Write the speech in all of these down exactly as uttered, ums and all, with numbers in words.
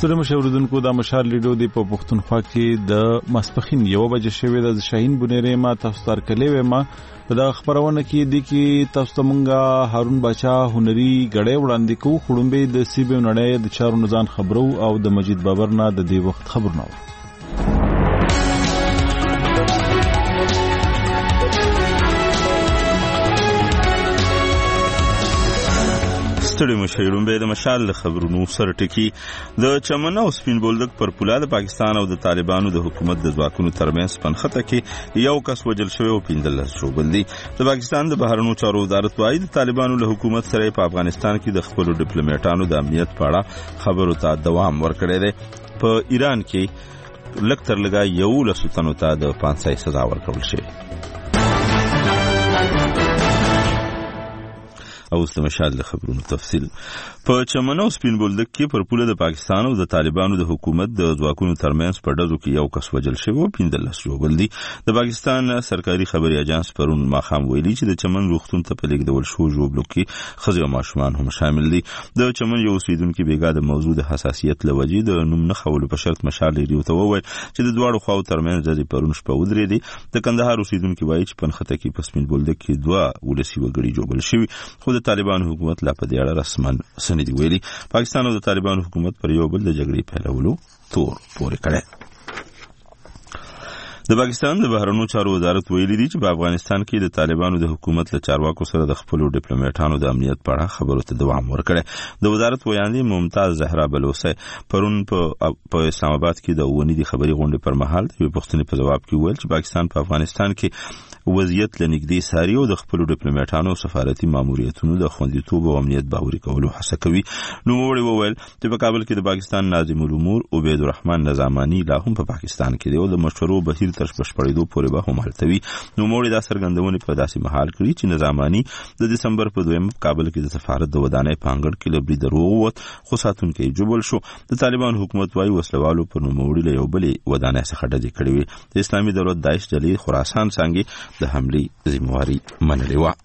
ستړي مشاوردونکو د مشال لیډو دی په پښتونخوا کې د ماسپخین یو بجې شوې د شاهین بنيري ما تاسو تر کلې ما په د خبرونه کې دی کې تاسو ته مونږه هارون بچا هنري غړې وړاندې کو خړومبه د سی بي نړۍ د چارو نزان خبرو او د مجید بابر نه د دې وخت خبرونه ستړي مشاهیرون به د مشال خبرونو سره ټکی د چمن او سپین بولدک پر پوله د پاکستان او د طالبانو د حکومت د ځواکونو ترمنځ پنخته کې یو کس وجل شوی او پندل شو بلدي د پاکستان د بهرنیو چارو وزارت وايي د طالبانو له حکومت سره په افغانستان کې د خپل ډیپلوماټانو د امنیت په اړه خبرو ته دوام ورکړی دی په ایران کې لکتر لګا یو لسوتنو ته د پانسای سزا ورکول شي او د مشال د خبرونو تفصیل په چمن او سپین بولدک کې پر پوله د پاکستان او د طالبانو د حکومت د ځواکونو ترمنځ په ډزو کې یو کس وجل شوی او پندل شو بلدي د پاکستان سرکاري خبري اژانس پرون ماخام ویلي چې د چمن روغتون ته په لیږدول شو جوړ کې خزي او ماشومان هم شامل دي د چمن یو اوسیدونکو بیګا د موضوع د حساسیت لوجې د نوم نه خولو په شرط مشال لري ته وویل چې د دواړو خواو ترمنځ د پرون شپه ودرې دي د کندهار اوسیدونکو وایي چې پنخته کې په سپین بولدک کې دوه ولسی وګړي جوړل شوی خو د طالبانو حکومت لا په دې اړه رسمن سندې ویلي پاکستان او د طالبانو حکومت پر یو بل د جګړې پیلولو تور پورې کړي د پاکستان د بهرنیو چارو وزارت ویلي دی چې په افغانستان کې د طالبانو د حکومت له چارواکو سره د خپل ډیپلوماټانو د امنیت په اړه خبرو ته دوام ورکړي د وزارت ویاندې ممتاز زهرا بلوسه پرون په اسلام آباد کې د ونیدي خبري غونډې پر مهال د پښتنې په جواب کې ویل چې پاکستان په افغانستان کې وضعیت لنګدي ساري او د خپل ډیپلوماټانو سفارتي ماموریتونو د خوندیتوب او امنیت باوري کولو هڅه کوي نو وړي وویل چې په کابل کې د پاکستان ناظم الامور عبید الرحمن نظامانی لا هم په پاکستان کې دی او د مشورو بهیر تر پښپړېدو پورې به هم هلته وي نو موږ دا څرګندونه په داسې محل کړی چې نظامانی د دسمبر په دویم کابل کې د سفارت د ودانۍ پانګړ کې لبري دروغ ووت خو ساتونکو جبل شو د طالبان حکومت وايي وسلوالو پر نوموړي له یو بلې ودانۍ څخه ډزې کړې وي د اسلامي دولت داعش ډلې خراسان څنګه د حملې ذمہواری منلې و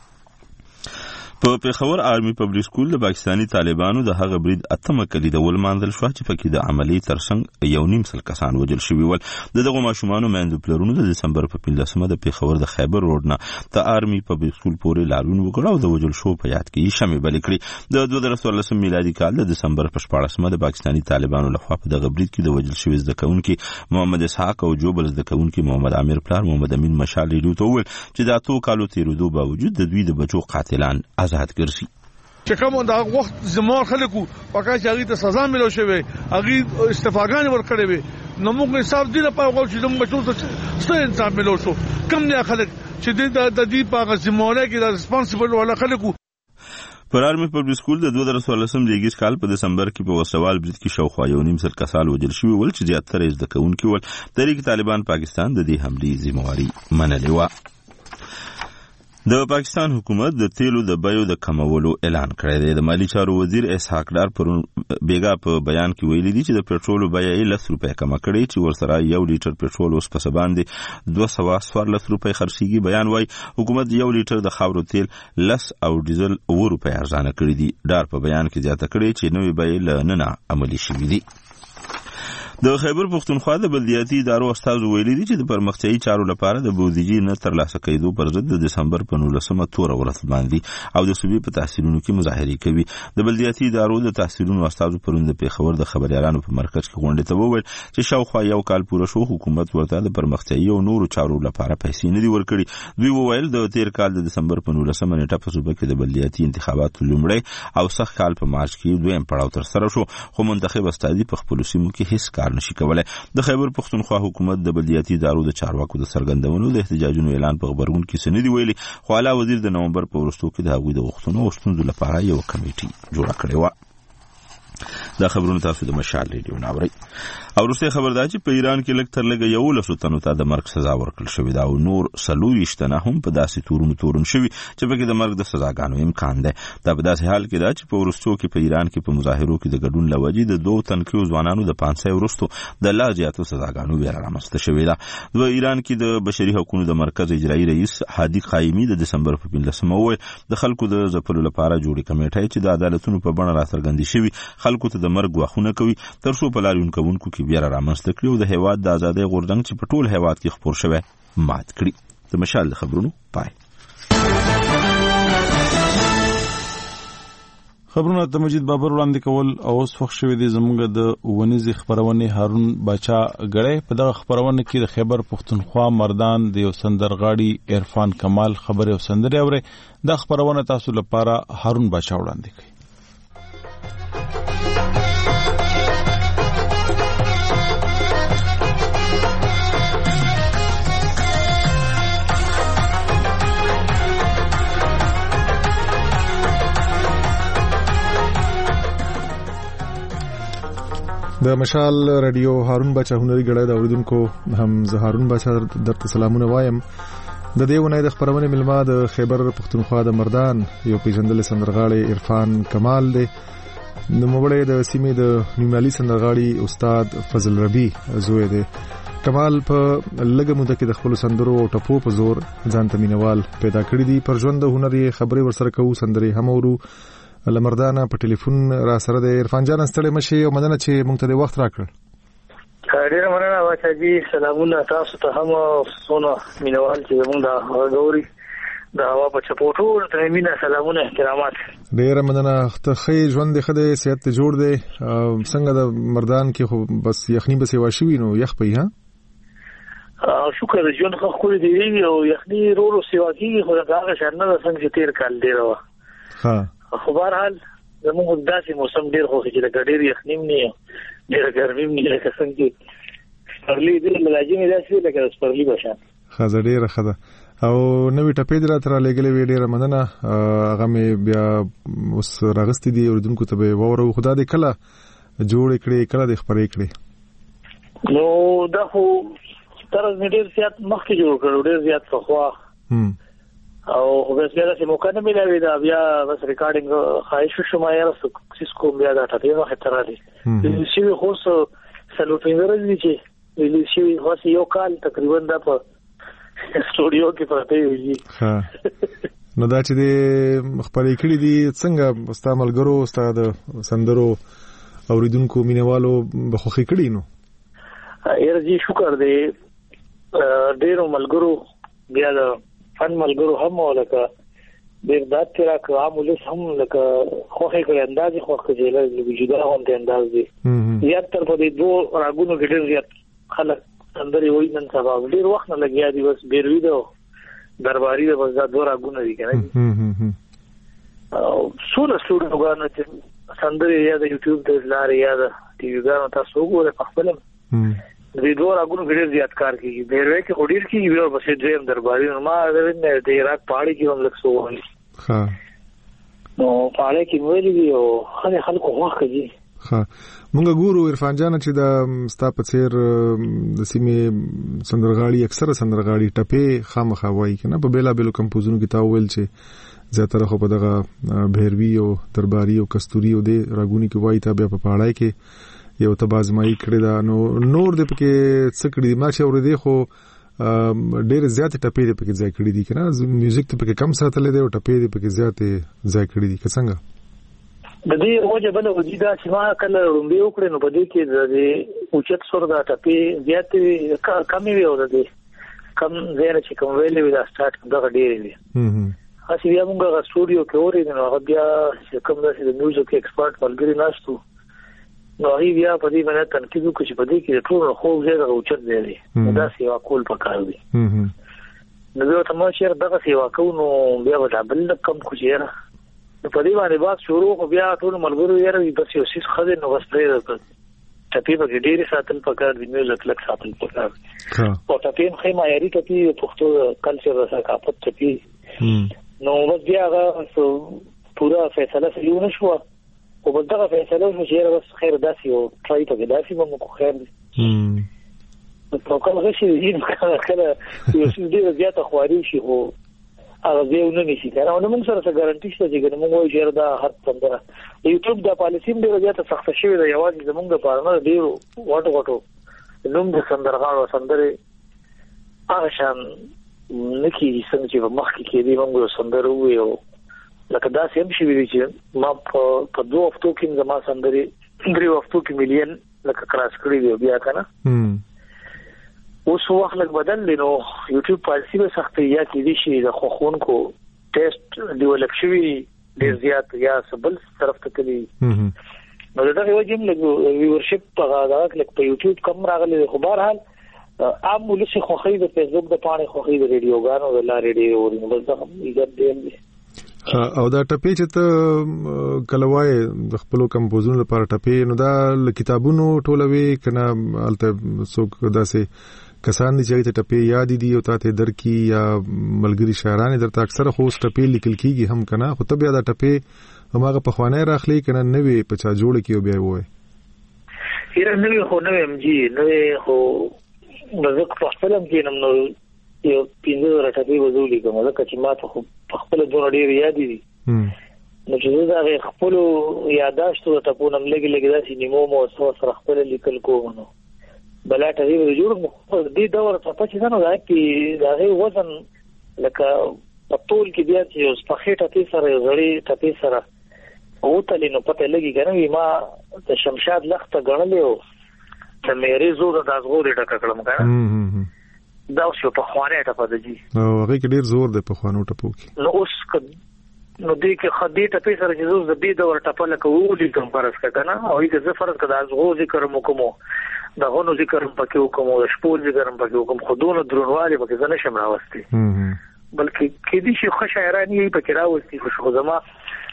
په پیښور آرمي پبلک سکول د پاکستانی طالبانو د هغه برید اتمه کلی د ولماندل شو چې پکې د عملی ترڅنګ یو نیم سل کسان وجل شوي ول د دغه ماشومان مېندو پلرونو د دسمبر په پنځمه د پیښور د خیبر روډ نه د آرمي پبلک سکول پورې لاروین وکړ او د وجل شو په یاد کې شمه بل کړی د دوه زره څوارلسم میلادي کال د دسمبر په شپږمه د پاکستانی طالبانو لخوا په دغه برید کې د وجل شوي زدکونکو محمد اسحاق او جوبل زدکونکو محمد عامر پلار محمد امین مشال لیدو ته ول چې د اتو کالو تیرودو باوجود د دوی د بچو قاتلان آزاد ګرځي چې کوم دا وخت زموږ خلکو پکا چې هغه ته سزا ملو شوی هغه استفاګان ورکړي وي نو موږ حساب دي په غوښ چې موږ ټول څه انسان ملو شو کم نه خلک چې د د دې په زموږه کې د ریسپانسیبل ولا خلکو پر آرمي پبلک سکول د دوه زره څوارلسم دیګیس کال په دسمبر کې په وسوال برید کې شاوخوا یو نیم سل کسان وجل شوی ول چې زیاتره یې د کونکو ول طریق طالبان پاکستان د دې حملې ذمہواری منلې و د پاکستان حکومت د تیلو د بیو د کمولو اعلان کړی دی د مالی چارو وزیر اسحاق ډار پر بیګا په بیان کې ویلي دي چې د پېټرول بیه یې لس روپۍ کم کړی چې ورسره یو لیټر پېټرول اوس په باندې دوه سوه څوارلس روپۍ خرڅیږي بیان وایي حکومت یو لیټر د خاورو تیل لس او ډیزل اوه روپۍ ارزانه کړی دي ډار په بیان کې زیاته کړی چې نوې بیې له نن عملي شوي دي د خیبر پښتونخوا د بلدیاتي ادارو استاد ویلي دي چې د پرمختیايي چارو لپاره د بودیجې نه ترلاسه کېدو پر ضد د دسمبر په نولسمه تور ورځ باندې او د صوبې په تحصیلونو کې مظاهره کوي د بلدیاتي ادارو د تحصیلونو استاد پرون د پیښور د خبريالانو په مرکز کې غونډه ته وویل چې شاوخوا یو کال پوره شو حکومت ورته د پرمختیايي او نورو چارو لپاره پیسې نه دي ورکړي دوی وویل د تیر کال د دسمبر په نولسمه نیټه په صوبې کې د بلدیاتي انتخاباتو لومړی او سخت کال په مارچ کې دویم پړاو تر سره شو خو منتخب استادي په خپل سیمو کې هیڅ کار نشي کولای د خیبر پښتونخوا حکومت د بلدیاتي ادارو د چارواکو د سرګندونو د احتجاجونو اعلان په خبرګون کې سندې ویلي خو اعلی وزیر د نومبر په وروستو کې د هغوی د غوښتنو او ستونزو لپاره یو کمیټي جوړه کړې و دا خبرونه تاسو د مشال ریډیو ناوړي او وروسته خبر دا چې په ایران کې لږ تر لږه یو لسو تنو ته د مرګ سزا ورکړل شوې ده او نور څلوېښت تنه هم په داسې تورونو تورن شوي چې پکې د مرګ د سزاګانو امکان دی دا په داسې حال کې ده چې په وروستو کې په ایران کې په مظاهرو کې د ګډون له وجې د دوو تنکیو ځوانانو د پانسۍ وروستو د لا زیاتو سزاګانو ویره رامنځته شوې ده د ایران کې د بشري حقوقو د مرکز اجرایي رئیس هادي قایمي د دسمبر په پنځلسمه وویل د خلکو د ځپلو لپاره جوړې کمیټې چې د عدالتونو په بڼه راڅرګندې شوي خلکو ته د مرګ غوښونه کوي تر څو په لاریون کوونکو کې بیا رامنځته کړي او د هیواد د ازادۍ غورځنګ چې په ټول هیواد کې خپور شوی مات کړي. د مشال خبرونو پای. خبرونه ته مجید بابر وړاندې کول او اوس وخت شوی دی زموږ د ونیزې خبرونې هارون باچا غړی په دغه خبرونه کې د خیبر پښتونخوا مردان د یو سندرغاړي عرفان کمال خبرې او سندرې اوري. دا خبرونه تاسو لپاره هارون باچا وړاندې کوي. د مشال رادیو هارون باچا هنري غړی د اوریدونکو هم زه هارون باچا درته سلامونه وایم. د دې ونې د خبرونه ملما د خیبر پښتونخوا د مردان یو پیژندل سندرغاړي عرفان کمال دی. د موبړې د سیمې د نیمالي سندرغاړي استاد فضل ربی زوی دی. کمال په لږه موده کې د خپل سندرو او ټپو په زور ځان ته مینوال پیدا کړی دی. پر ژوند د هنري خبرې ورسره کوو سندري هم ورو لمردانه په ټلیفون را سره د عرفان جان ستړي مشي او مدنه چې مونږ ته د وخت راکړ. ډیر مننه واچاجي سلامونه تاسو ته هم سونه مینوال چې موږ دا غوري دا هوا په چپوټو ته مینا سلامونه احترامات. ډیر مننه ته خې ژوند د خدای صحت ته جوړ دی. څنګه د مردان کې خو بس یخني به سیوا شوی نو یخ پي ها شکر ژوند خو خو دی او یخني رورو سیوا کیږي خو دا هغه شرنه څنګه تیر کال دی راو. ها خو بهرحال زموږ داسې موسم ډیر خو چې د ډیر یخنیم نه ډیر ګرمیم نه لکه څنګه پرلی دی لږه داسې لکه سپرلی بشان. خزه ډیره خده او نوې ټپې در تر لګلې وی ډیره مننه. هغه مې بیا اوس راغستې دي اوردونکو ته به وورو خدا دې کله جوړ کړي کله دې خبرې کړي. نو دا خو تر ډیر زیات مخکې جوړ کړو ډیر زیات خوا هم او بس بیا چې موقع نه ملوي دا بیا بس ریکارډینګ خواهش شوم یا سیسکو بیا دا ټاپې وخت تر راځي. د شي خو سلو پینځه دي چې د شي خو یو کال تقریبا دا په سټوډیو کې پراته وي. ها نو دا چې د خبرې کړې دي څنګه استعمال ګرو استاد سندرو اوریدونکو مینوالو بخوخي کړي نو یره جی شکر دې ډیرو ملګرو بیا د فن ملګرو هم ولکه ډیر دات تیرا کوم ولس هم لکه خوخه کړي انداز خوخه جیل لږ جدا هم ته انداز دي. زیات تر په دې دوه راګونو کې ډیر زیات خلک اندري وای نن سبا ډیر وخت نه لګیا دي بس بیروي دو درباري د بس دا دوه راګونو دي کنه. او څوره څوره وګورئ چې سندري یا د یوټیوب ته لاري یا د ټي وي ګانو تاسو وګورئ په خپل د دوه راګونو ډیر زیات کار کوي. بیروي کې وړیر کې یو بس دریم درباري ما د عراق پاړي کې هم لکسو وایي. ها نو پاړي کې ویلي دی او خلک خلکو واخ کوي. ها مونږ ګورو عرفان جان چې د ستاپڅیر د سیمې سندرغاړي اکثره سندرغاړي ټپه خامخا وایي کنه په بیلا بیلو کمپوزونو کې تا ویل چې زیاتره خو په دغه بهروي او درباري او کستوري او د راګونی کې وایي تا بیا په پاړای کې یو تبازمایي کړی دا نو نور د پکې څه کړی ما چې اورې دی خو ډېر زیات ټپې د پکې ځای کړی دي کنه میوزیک ته پکې کم ساتلې دی او ټپې د پکې زیات ځای کړی دي که څنګه د دې وجه بل وجوده چې ما کله رومبي وکړې نو په دې کې د اوچت سور دا ټپې زیات کمې وي او د دې کم زیات چې کوم ویلې وي دا سٹارټ دغه ډېر وي. هم اسی بیا موږ سټوډیو کې اورې نو هغه بیا چې کوم د میوزیک ایکسپرټ ملګری ناشتو نو هی بیا په دې باندې تنقید وکړي چې په دې کې ټول خو زیاده اوچت دی دا سیوا کول پکار دی. نو زه ته مو شهر دغه سیوا کو نو بیا ولا بل کم خو چیرې نو په دې باندې بات شروع خو بیا ټول ملګرو یې بس یو سیس خدای نو بس پرې ټپې په ډېری ساتل پکار دی میوزیک لک ساتل پکار او ټپې خې معیاري ټپې پښتو کلچر ثقافت ټپې نو بس بیا هغه پورا فیصله سلیو نشو او په دغه فیصله شو چې بس خیر داسي او ټرای ته داسي به مو خیر دي. په کوم غشي دي کله کله یو څه ډیر زیاته خواري شي او هغه دیونه نشي کنه نو موږ سره څه ګارانټي شته چې موږ وایو چې دا هر څنګه یوټیوب د پالیسي ډیر زیاته سخت شوی دی یوازې زموږ د پارنه ډیر واټو واټو نوم د سندرغاړو سندره هغه شان نکی څنګه چې مخکې کې دی موږ سندره ویو لکه دا سیم شي وی چې ما په دوه هفتو کې زما سندري درې وختو کې مليون لکه کراس کړی دی بیا کنه اوس وخت لږ بدل دی نو یوټیوب پالیسی به سختي یا کې دي شي د خوخونکو ټیسټ ډیولپ شوی ډیر زیات یا سبل طرف ته کلی نو دا یو جیم لګ ویورشپ په هغه کې په یوټیوب کم راغلی خو بهر حال عام ولسی خوخی د فیسبوک د پانه خوخی د ریډیو غانو د لا ریډیو ورنه بس دا یې دی او دا ټپې چې ته کلوای د خپل کمپوزونو لپاره ټپې نو دا ل کتابونو ټولوي کنه الته څوک داسې کسان دي چې ته ټپې یاد دي او ته درکې یا ملګری شاعران درته اکثر خو ټپې لیکل کیږي هم کنه خو ته بیا دا ټپې هماغه په خوانه راخلي کنه نوې په چا جوړ کیو بیا وای هر نوې خو نوې ام جی نوې خو مزه په خپلم کې نم نو یو پینځه راټپې وزولې کوم ځکه چې ما ته خو په خپل دور ډېر یاد دي نو چې دا خپل یاداشتو ته په نوم لګي لګي داسې نیمو مو سره خپل لیکل کوم نو بلاټه دی جوړ مو دې دور ته پاتې نه دا کې دا غي وزن لکه په ټول کې بیا چې په خېټه ته سره غړي ټپې سره او ته لینو پته لګي کنه ما ته شمشاد لخته غړلې او ته مېری زو د داسغو دې ټکه کړم کنه دا اوس په خوانه ټپه د جی او هغه کې ډیر زور دی په خوانو ټپو کې نو اوس نو دې کې خدي ټپې سره چې زوز د دې دور ټپه لکه وولي کوم فرض کړه او یې د فرض کړه داسغو ذکر مو کوم دا غونو ذکر پکې وکم او شپول ذکر پکې وکم خودونو درنواله پکې ځنه شم راوستي بلکې کې دي چې خوش شاعرانی پکې راوستي خوش خو زما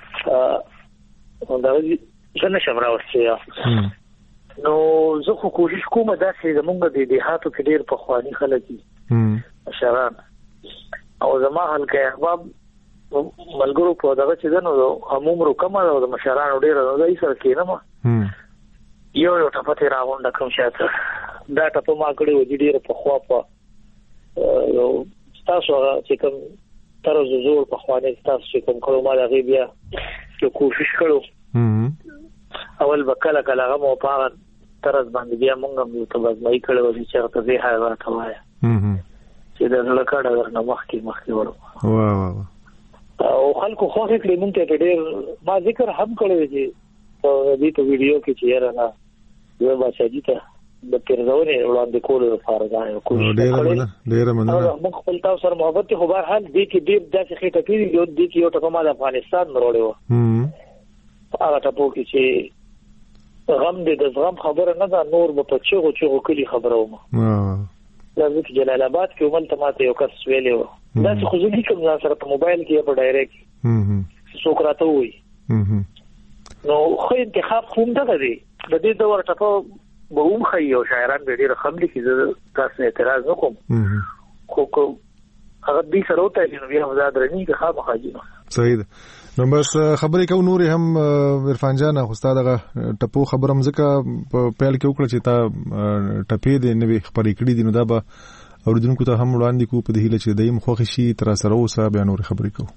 دا ځنه شم راوستي نو زه خو کوشش کوم دا چې زمونږ د دیهاتو کې ډېر په خواني خلک دي شران او زما هلکه احباب ملګرو په دغه چې دنو هموم رو کما او د مشرانو ډېر نو دای سره کېنم یو یو ټپه راغونډه کوم شاته دا ټپه ما کړی و ډېر په خوا په یو تاسو چې کوم تر زور په خواني تاسو چې کوم کړو ما دا بیا یو کوشش کړو اول وکاله کله هغه مو پاره ترز باندې بیا مونږ هم ته بازمای کړو چې څنګه ته هغه راځوای چې دا لکړه ورنه مخکې مخکې ورو واه واه او خلکو خو هیڅ لمون ته ډېر ما ذکر هم کړی چې په دې ته ویډیو کې چې رانا یو بچی ته د پیرزونه وړاندې کولو لپاره دا یو کوشش ډېر ډېر مننه موږ خپل تاسو سره محبت خو بهر حال دې کې ډېر داسې خېټه پیری یو دې کې یو ټکو ما د افغانستان مروړې و هغه ټکو کې چې غم دې د غم خبره نه ده نور به په چغو چغو کلی خبره ومه لازم چې جلال آباد کې ومن تماته یو کس ویلې و دا څه خو ځکه کوم ځان سره په موبایل کې په ډایرکټ څوک راته وایي نو خو انتخاب کوم ده دی د دې دور ټکو به هم خي او شاعران به ډېر خبرې کې تاسو اعتراض وکم خو کو هغه دې سره وته نو بیا مزاد رني کې خامہ خاجینو صحیح ده نو بس خبرې کو نور هم عرفان جان خو استاد هغه ټپو خبرم زکه په پیل کې وکړه چې تا ټپې دې نوې خبرې کړې دي نو دا به اوریدونکو ته هم وړاندې کو په دې هیله چې دیم خوښ شي تر سره اوسه بیا نور خبرې کو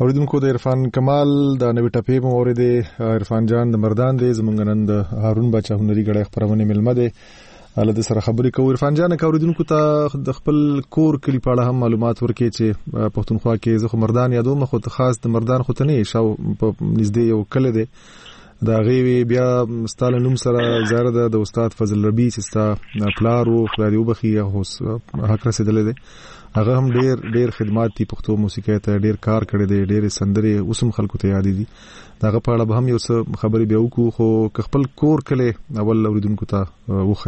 اوریدونکو د عرفان کمال د نوې ټپې مورید عرفان جان د مردان دی زمونږ نن د هارون باچا هنري غړي خبرونه ملمه ده اله د سره خبرې کوو. عرفان جان اوریدونکو ته د خپل کور کلی په اړه هم معلومات ورکړي چې پښتونخوا کې زه مردان یادوم، خو خاص د مردان خو ته نه شاو په نږدې یو کله دی دا غوي بیا ستاله نوم سره زاره د استاد فضل ربی چې ستا پلارو خدای وبخي هوس حق رسیدلې دی، هغه هم ډیر ډیر خدمات دي پښتو موسیقۍ ته ډیر کار کړی دی، ډیر سندري اوسم خلکو ته یاد دي. داغه په اړه به هم یو څه خبرې به وکړو، خو خپل کور کله اول اوریدونکو ته وخی.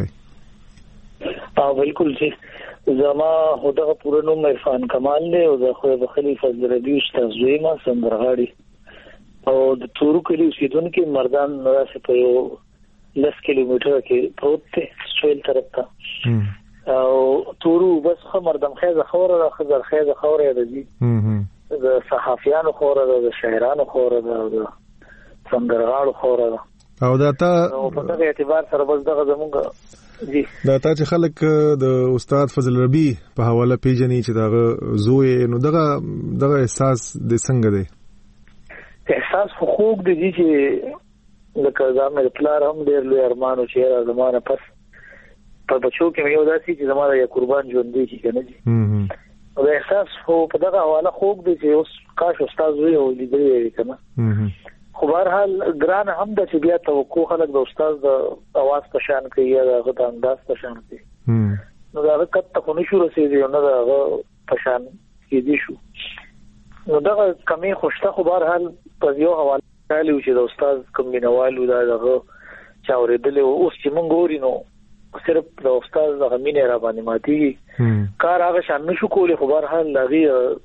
اه بالکل چې زما هدا پوره نوم عرفان کمال دی او زه خو د خلیفہ فضل ربی استاد زویما سندرغاړي او د تورو کلی اوسیدونکو مردان راسه په یو لس کیلومتر کې پروت دی سویل طرف ته او تورو بس خو مردم خیزه خوره را خزر خیزه خوره دی د صحافیانو خوره د شاعرانو خوره د سندرغاړو خوره او دا تا په دغه اعتبار سره بس دغه زمونږ جی دا تا چې خلک د استاد فضل ربی په حواله پیژني چې دغه زوی نو دغه دغه احساس د څنګه دی؟ احساس خو خوږ دی چې لکه زموږ پلار هم ډېر لوی ارمانو چې زمانه پس په بچو کې یو داسي چې زموږ یو قربان ژوند دی چې کنه جی او د احساس خو په دغه حواله خوږ دی چې اوس کاش استاد وي او لیدلې کنه. خو بهرحال ګران هم د چې بیا توقع خلک د استاد د اواز په شان کوي یا د غږ انداز په شان کوي نو دا کته کو نشو رسېږي نو دا په شان کې دي شو نو دا کمی خوشته. خو بهرحال په یو حواله کالو چې د استاد کوم مینوالو دا دغه چا ورېدل او اوس چې مونږ ګوري نو صرف د استاد د غمینه را باندې ماتي کار هغه شان نشو کولای. خو بهرحال لغي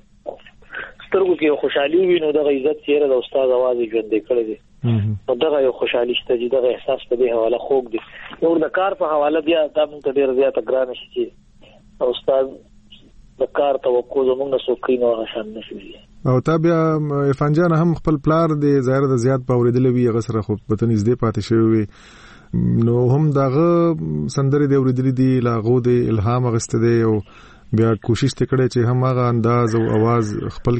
سترګو کې خوشحالي وي نو د عزت چیرې د استاد आवाज ژوند کړی دی نو دغه یو خوشحالي شته چې دغه احساس په دې حواله خوږ دی. نو د کار په حواله بیا دا موږ ډیر زیات ګران شي چې استاد د کار توقع زموږ سو کینو هغه شان نشي. او تا بیا عرفان جان هم خپل پلار دی ظاهر د زیات باوریدل وی هغه سره خو په تنځ دې پاتې شوی نو هم دغه سندري دی اوریدلې دي لاغو دی الهام غسته دی او بیا کوشش وکړي چې هم هغه انداز او आवाज خپل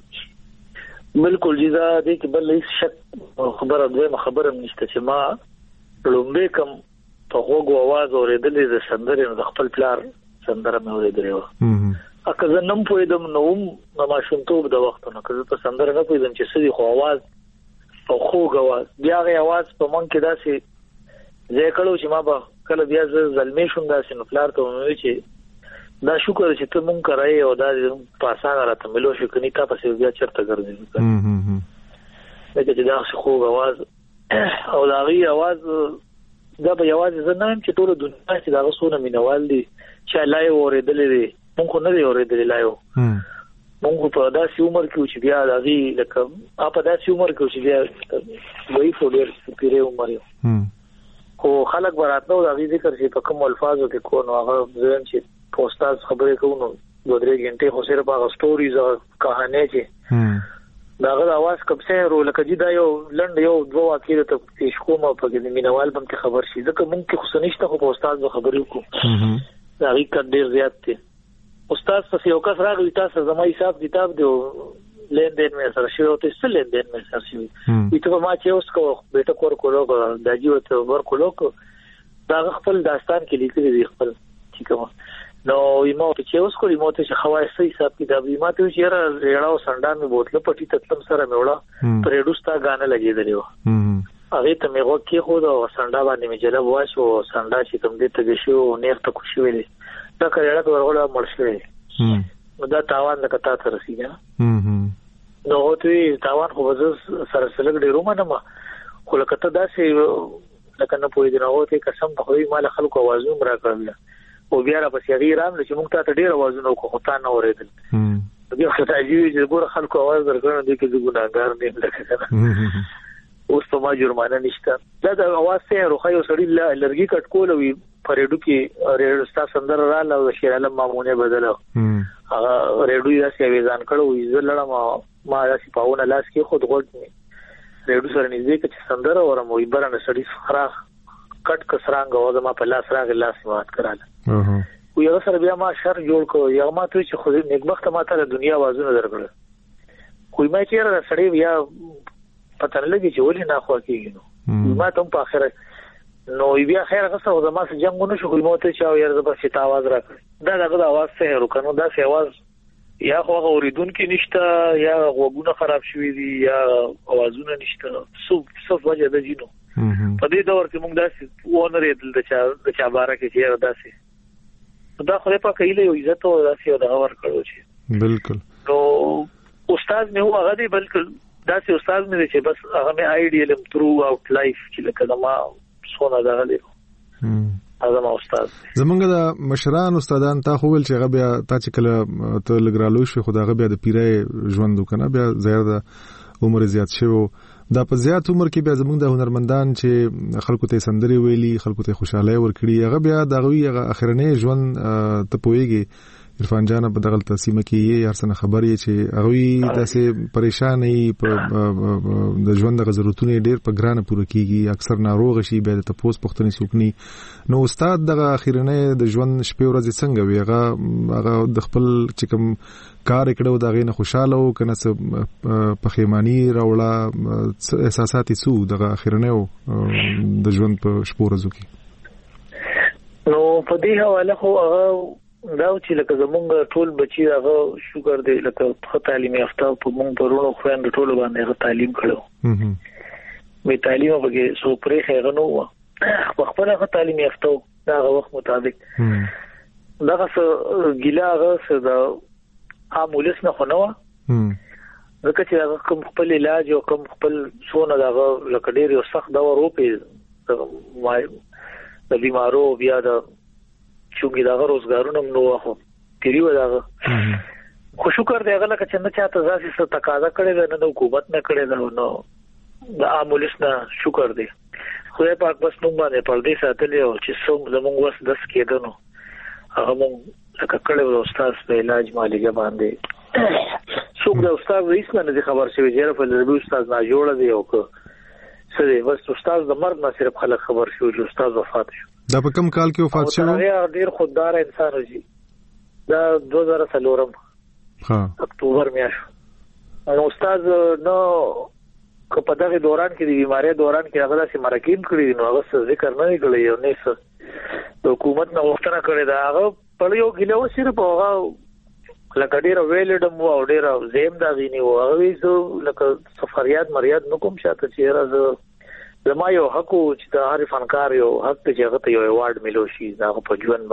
کې بالکل جزا دې کې بل هیڅ شک خبره ده خبره نشته چې ما لومبه کم په هوغو आवाज اوریدلې د سندري د خپل پلار سندره مې اوریدلې و اکه زه نم پویدم نو ما شونټوب د وخت نه کړ په سندره نه پویدم چې سړي خو आवाज په خوږ आवाज بیا غي आवाज په مونږ کې داسې زه کړو چې ما به کله بیا زلمی شوم داسې نو پلار ته ومه چې دا شکر چې ته مونږ کرای او دا په اسانه راته ملو شو کني تا پسې بیا چرته ګرځې هم هم دا چې دا خو आवाज او دا غي आवाज دا به आवाज زه نه چې ټول دنیا چې دا غوونه مینوال دي چې لای اوریدلې دي مونږ نه دی اوریدلې لایو مونږ په داسې عمر کې چې بیا دا غي لکه په داسې عمر کې چې بیا وایي فولر پیره عمر یو خو خلک براتنو دا غي ذکر چې په کوم الفاظو کې کو نو هغه ځین چې پوسټاز خبرې کوو نو دوه درې غنټې خو صرف هغه سټوريز او کہانی چې دا غو आवाज کوم څه رو لکه چې دا یو لند یو دوه واقعې ته پیش کوم په کې مینوال بم کې خبر شي ځکه مونږ کې خو نشته خو پوسټاز خبرې کوو دا غي کډ ډیر زیات دي. استاد په یو کس راغلی تاسو زما حساب کتاب دی لین دین مې سره شو ته څه لین دین مې سره شو ایته ما چې اوس کو بیٹه کور کولو دا جیو ته ور کولو دا خپل داستان کې لیکلي دی خپل چې کوم نو یمو چې اوس کو یمو ته چې خواصي حساب کتاب یمو ته چې را ریړاو سندان مې بوتله پټي تتلم سره مې وړه پرېډوستا غانه لګېدلی و هغه ته مې وکي خو دا سندا باندې مې جلب واشو سندا چې کوم دې ته شو نیر ته خوشي ویلې دا کړه ورغله مرشوي نو دا تاوان د کتا ته رسیږي نو ته تاوان خو وځ سره سره ډیرو منه ما خو لکه ته داسې لکه نه پوي دی نو ته قسم په خوې مال خلکو आवाजوم را کړل او بیا را پسې غیرام چې موږ ته ډیر आवाजونه کو خو تا نه اوریدل بیا خو ته چې ګور خلکو आवाज درکړل دي کې ګناګار نه لکه اوس په ما جرمانه نشته دا د आवाज سره روخه یو سړی لرګي کټکول وي پرېډو کې ریډو ستا سندر را له شیر علم مامونه بدل هغه ریډو یې څه ویزان کړو یې لړم ما داسې پاونه لاس کې خود غوډ ریډو سره نږدې کې سندر اورم وي برنه سړی خراخ کټ کسرانګ او ما په لاس راغ لاس مات کړاله و یو سره بیا ما شر جوړ کو یو ما ته چې خو نیکبخت ما ته د دنیا وازونه درکړل خو ما چیرې سړی بیا پته نه لګي چې ولې نه خو کېږي نو ما ته په اخر نو بیا خیر غسه د ما سره جنگ نه شو کوم ته چا یې زبر چې आवाज راکړ دا دغه आवाज سه ورکنو دا سه आवाज یا خو اوریدونکو نشته یا غوګونه خراب شوي دي یا आवाजونه نشته سب سب وجه د جنو په دې دور کې موږ داسې ونرې دل د چا د چا بارا کې چې داسې دا خو په کایله یو عزت او داسې د اور کړو چې بالکل نو استاد مې هو هغه دی بالکل داسې استاد مې چې بس هغه مې آیډیل تھرو اوټ لایف چې لکه ما سونه دا غلي هغه ما استاد زمونږ د مشران استادان تا خو ول چې هغه بیا تا چې کله ته لګرالو شو خدای هغه بیا د پیرای ژوند وکنه بیا زیات عمر زیات شو دا په زیات عمر کې بیا زمونږ د هنرمندان چې خلکو ته سندري ویلي خلکو ته خوشاله ورکړي هغه بیا د غوي هغه اخرنه ژوند ته پويږي عرفان جان په دغه تقسیم کې هر څه خبر یې چې هغه داسې پریشان یې په د ژوند د ضرورتونو ډېر په ګرانه پوره کیږي اکثر ناروغ شي بیا د تپوس پختنې سوکني نو استاد دغه اخیرنه د ژوند شپې ورځې څنګه وي هغه هغه د خپل چې کوم کار کړو دا غینه خوشاله او کنه څه پخیمانی راوړه احساساتي سو دغه اخیرنه د ژوند په شپو ورځو کې نو په دې حواله خو هغه دا چې لکه زمونږ ټول بچي هغه شوګر دی لکه په تعلیم یافته په مونږ پرونو خويند ټول باندې هغه تعلیم کړو مې تعلیم وګړي سو پرې خیر نو و خپل هغه تعلیم یافته دا هغه وخت مطابق دا څه ګیلا هغه د عامولس نه خنوا ځکه چې هغه کوم خپل علاج او کوم خپل سونه دغه لکه ډیر یو سخت دا وروپې د بیمارو بیا د چونګې دغه روزګارونه نو خو کړیو دغه خو شکر دی هغه لکه چې نه چاته ځاسي څه تقاضا کړي نه د حکومت نه کړي نو د عامولس نه شکر دی خو په پاک بس نوم باندې پردي ساتلی او چې څوم زموږ وس دس کېدنو هغه مونږ لکه کړي استاد په علاج مالګه باندې څوک د استاد رئیس نه خبر شوی چې په لري استاد نه جوړ دی او که سره بس استاد د مرګ نه صرف خلک خبر شو چې استاد وفات شو دا په کوم کال کې وفات شو هغه ډیر خوددار انسان و دا دوه هزار څلورم ها اکتوبر میاشت نو استاد نو په دغه دوران کې د بیماری دوران کې هغه داسې مرکیم کړی نو هغه ذکر نه کړی یو نه څه د حکومت نه وختره کړی دا هغه په یو ګلو صرف هغه لکه ډیر ویلډم او ډیر زم دا غینی او هغه زه لکه سفریات مریاد نو کوم شاته چې راز زما یو حق چې د هر فنکار یو حق چې هغه ته یو ایوارډ ملو شي دا په ژوند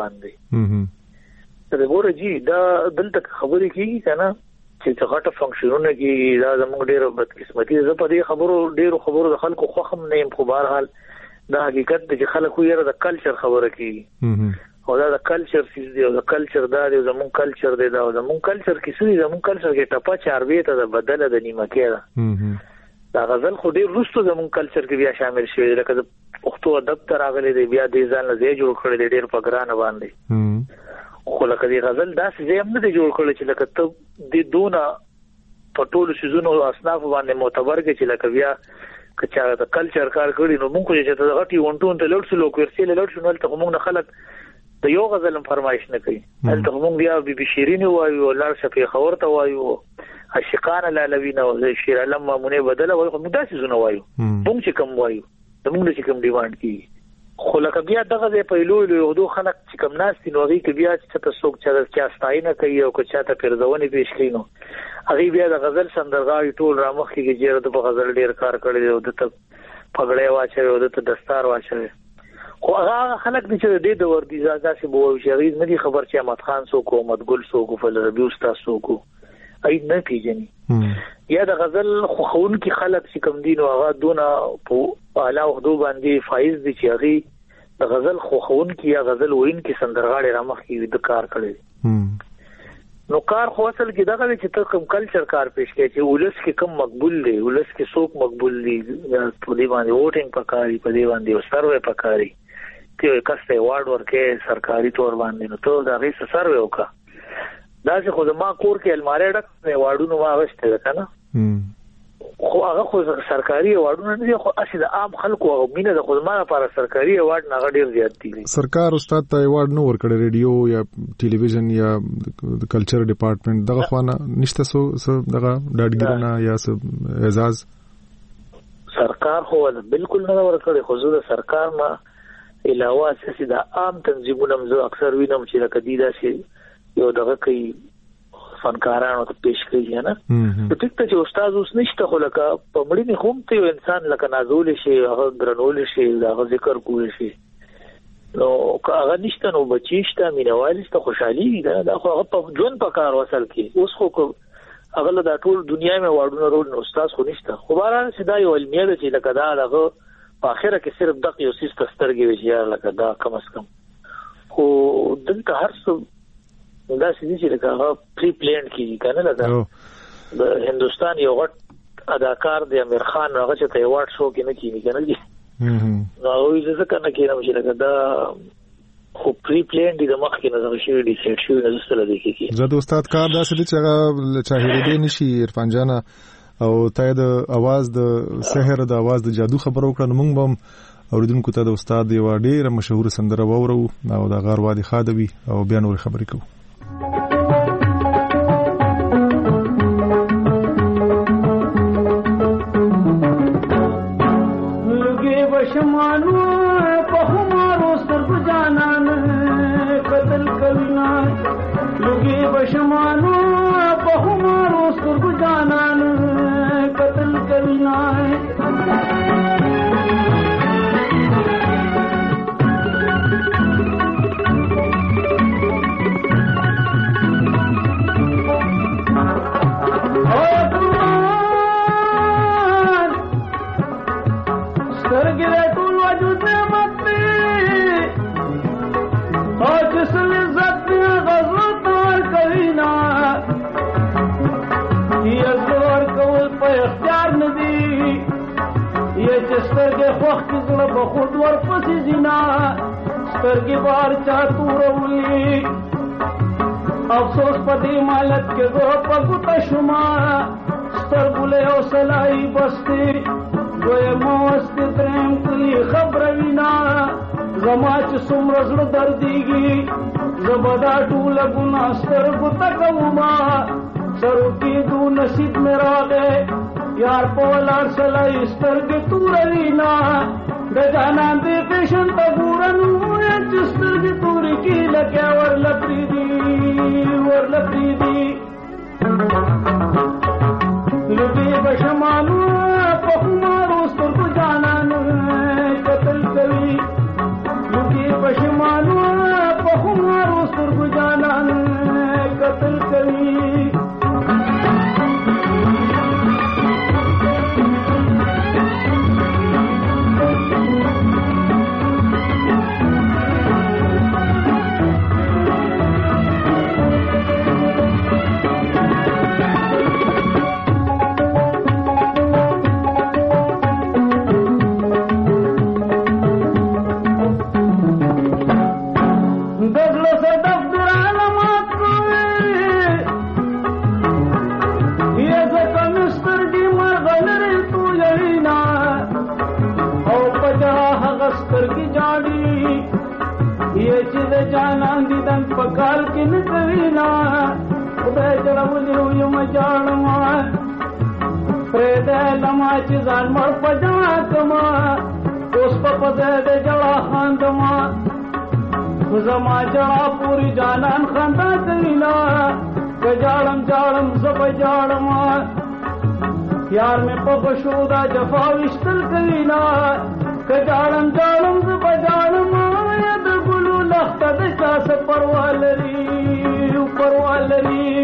باندې دا ګوره جی دا دلته خبرې کیږي کنه چې څنګه فنکشنونه کې دا زموږ ډیره بدقسمتي زه په دې خبرو ډیرو خبرو د خلکو خوخم نه يم خو بهر حال دا حقیقت دی چې خلکو یې د کلچر خبره کوي او دا د کلچر سیس دی او د کلچر دا دی زموږ کلچر دی دا زموږ کلچر کې څه دی زموږ کلچر کې ټپا چاروي ته د بدله د نیمه کې دا غزل خو ډیر روستو زموږ کلچر کې بیا شامل شوی لکه د پښتو ادب تر راغلي دی بیا د ځان له جوړ کړی دی ډیر په ګرانه باندې خو لکه دی غزل داسې زم نه دی جوړ کړی چې لکه ته د دونه په ټولو شیزونو اصناف باندې معتبر کې چې لکه بیا کچا د کلچر کار کړی نو موږ چې ته غټي ونټون ته لوړ سلو ورسېل لوړ شنو ته موږ نه خلک د یو غزل فرمایش نه کوي هلته موږ بیا بي شیرین وایو لار شفیع خور ته وایو عاشقان العلوی نو شیر علم مامونه بدل وای خو داسې زونه وایو موږ چې کوم وایو د موږ چې کوم ډیماند کی خو لکه بیا دغه په لوی یو دوه خلک چې کوم ناس دي نو هغه کې بیا چې تاسو څوک چې چا ستاینه کوي او که چاته پرځونه پیش کینو هغه بیا د غزل سندرغاړي ټول رامخ کې جیر د غزل ډیر کار کړی او د پګړې واچوي او د دستار واچوي خو هغه خلک چې د دې د وردی ځاځه بو شریز نه دي خبر چې احمد خان سو کو احمد ګل سو کو فل ربي استاد سو کو اې نه پیژني یا د غزل خوخون کی خلق چې کوم دین او هغه دونه په اعلی وحدو باندې فایز دي چې هغه د غزل خوخون کی یا غزل وین کی سندرغاړي رامخ کی د کار کړي نو کار خو اصل کې دغه چې ته کوم کلچر کار پیش کوي چې ولس کې کوم مقبول دی ولس کې څوک مقبول دي په دې باندې ووټینګ پکاري په دې باندې سروې پکاري چې کسته وارد ورکه سرکاري تور باندې نو ته دا غي سروې وکړه دا چې خو ما کور کې الماری ډک نه واړو نو واغشته کنه خو هغه خو سرکاري ایوارډونه نه دي، خو اصل عام خلکو او مینه د خدمت لپاره سرکاري ایوارډ نه ډیر زیات دي. سرکار استاد ته ایوارډ نو ورکړي، ریډیو یا ټلویزیون یا د کلچر ډپارټمنټ دغه خوانه نشته سو دغه ډاډګیرنه یا څه اعزاز سرکار خو بالکل نه ورکړي. خو زه د سرکار ما علاوه اساسي د عام تنظیمونو زه اکثر وینم چې د کدیدا شي یو دغه کوي فنکارانو ته پیش کوي نه. نو ټیک ته چې استاد اوس نشته، خو لکه په مړینه هم ته یو انسان لکه نازول شي، هغه درنول شي، هغه ذکر کول شي، نو هغه نشته، نو بچیشته مینوالسته خوشحالي ده، دا خو هغه په ژوند په کار وصل کی. اوس خو هغه له ټول دنیا مې واډونه رول نو استاد خو نشته. خو بهر سدا یو علمیه ده چې لکه دا هغه په اخره کې صرف دغه یو سیس تسترګي وشي لکه دا کم از کم. خو دلته هر څه دا سړي چې لکه پری پلانډ کیږي کنه، لکه د هندستان یو غټ اداکار دی امیر خان، هغه چې ته ایوارډ شو کې نه کیږي کنه دي. نو وایي چې څنګه کېنم چې لکه دا خو پری پلانډ دی د مخ کې نه زغ شي دي سیټ شي نه زسته لدی کې. زه د استاد کار دا سړي چې هغه چاهره دی نشي عرفان جان او ته د आवाज د سحر د आवाज د جادو خبرو کړه. موږ هم اوریدونکو ته د استاد یو ډېر مشهور سندره وورو او د غار وادي خادوي او بیا نور خبرې کوو. خود ورپسې زینا سترګې بار چا تورولي، افسوس پدې مالک کې زه په ګوته شوما، سترګولې او سلای بستې دویم واستې دریم کلی خبره وینا، زما چې څومره زړه دردېږي زه به دا ټوله ګناه سترګو ته کوما، سرو کېدو نصیب مې راغی یار په ولاړ سلای سترګې توروینا، د جانان دې پیشن ته ګورنو چې سترګې تورې کې لکه ورلپري دي ورلپري دي لوټي بشمانو په خمارو سترګو جانان قتل کوي، لوټي بشمانو په خمارو سترګو جانان قتل کوي. جانان دي دن پکال کې نه کوینا خدای جوړولې یو مجالما پرې دې لما چې ځان مر پجا کما اوس په پدې دې جلا خاندما زما جلا پوری جانان خندا کوینا گجالم جالم زب جالما یار مې په بشودا جفا وشتل کوینا گجالم جالم زب جالما لخت د چاس پروالري پروالري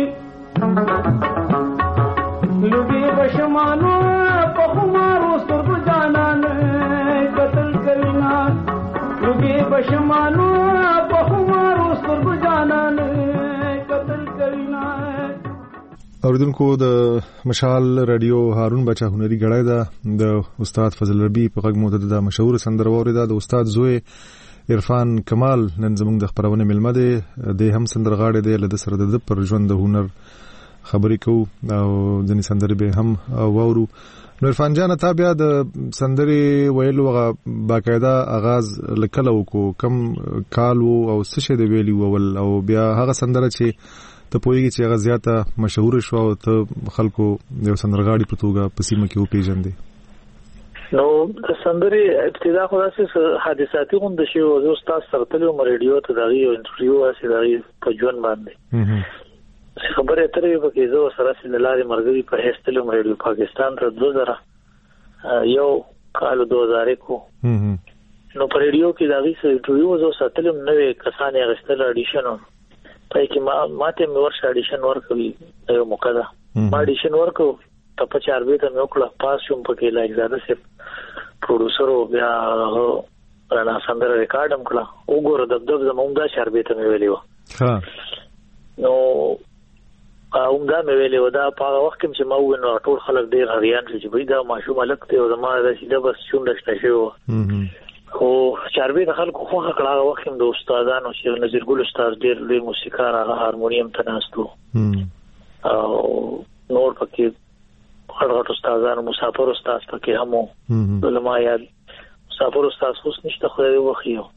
لوګي بشمانو په خمارو سترګو جانان قتل کوینا، لوګي بشمانو په خمارو سترګو جانان قتل کوینا. اوریدونکو د مشال رادیو هارون بچا هنري غړای دا د استاد فضل ربی په غږ مو د مشهور سندره وریدا د استاد زوی عرفان کمال نن زموږ د خبرونه ملمه ده، د هم سندرغاړي دی له سره د پر ژوند د هنر خبرې کوو او ځینې سندرې به هم واورو. نو عرفان جان ته بیا د سندرې ویلو هغه باقاعده آغاز لکله وکړو، کم کال وو او څه شی دی ویلی وول، او بیا هغه سندره چې ته پوهیږي چې هغه زیاته مشهور شو او ته خلکو د سندرغاړي په توګه په سیمه کې وپېژندې؟ نو سندرې ابتدا خو داسې حادثاتي غونډه شوې وه. زه استاد سره تللی وم ریډیو ته، د هغې یو انټرویو هسې د هغې په ژوند باندې خبرې اترې وکړې. زه ورسره هسې د لارې ملګري په حیث تللی وم ریډیو پاکستان ته دوه زره یو کال دوه هزار یک و. نو په ریډیو کې د هغې سره انټرویو زه ساتلی وم، نوې کسان یې اخېستل اډیشن و. پای کې ما ماته مې ورشه اډیشن ورکوي یو موقع ده. ما اډیشن ورکو ته په چاربې ته مې وکړه، پاس شوم. پکې لایقزاده صاحب پروډوسر و، بیا هغه رانا سندره ریکارډ هم کړه. وګوره دبدب زموږ دا چاربې ته مې ویلې وه. نو عمده مې ویلې و. دا په هغه وخت کې چې ما وویل نو ټول خلک ډېر حیران شول چې بهي دا ماشوم هلک دی او زما داسې ده بس شونډه شنه شوې وه. خو چاربې د خلکو خوښه کړه. هغه وخت هم د استادانو چې نظیر ګل استاد ډېر لوی موسیقار، هغه هارمونیم ته ناست و او نور پکې غټ غټ استادان، مسافر استاد پکې هم و. علما یاد مسافر استاد خو نشته، خدای دې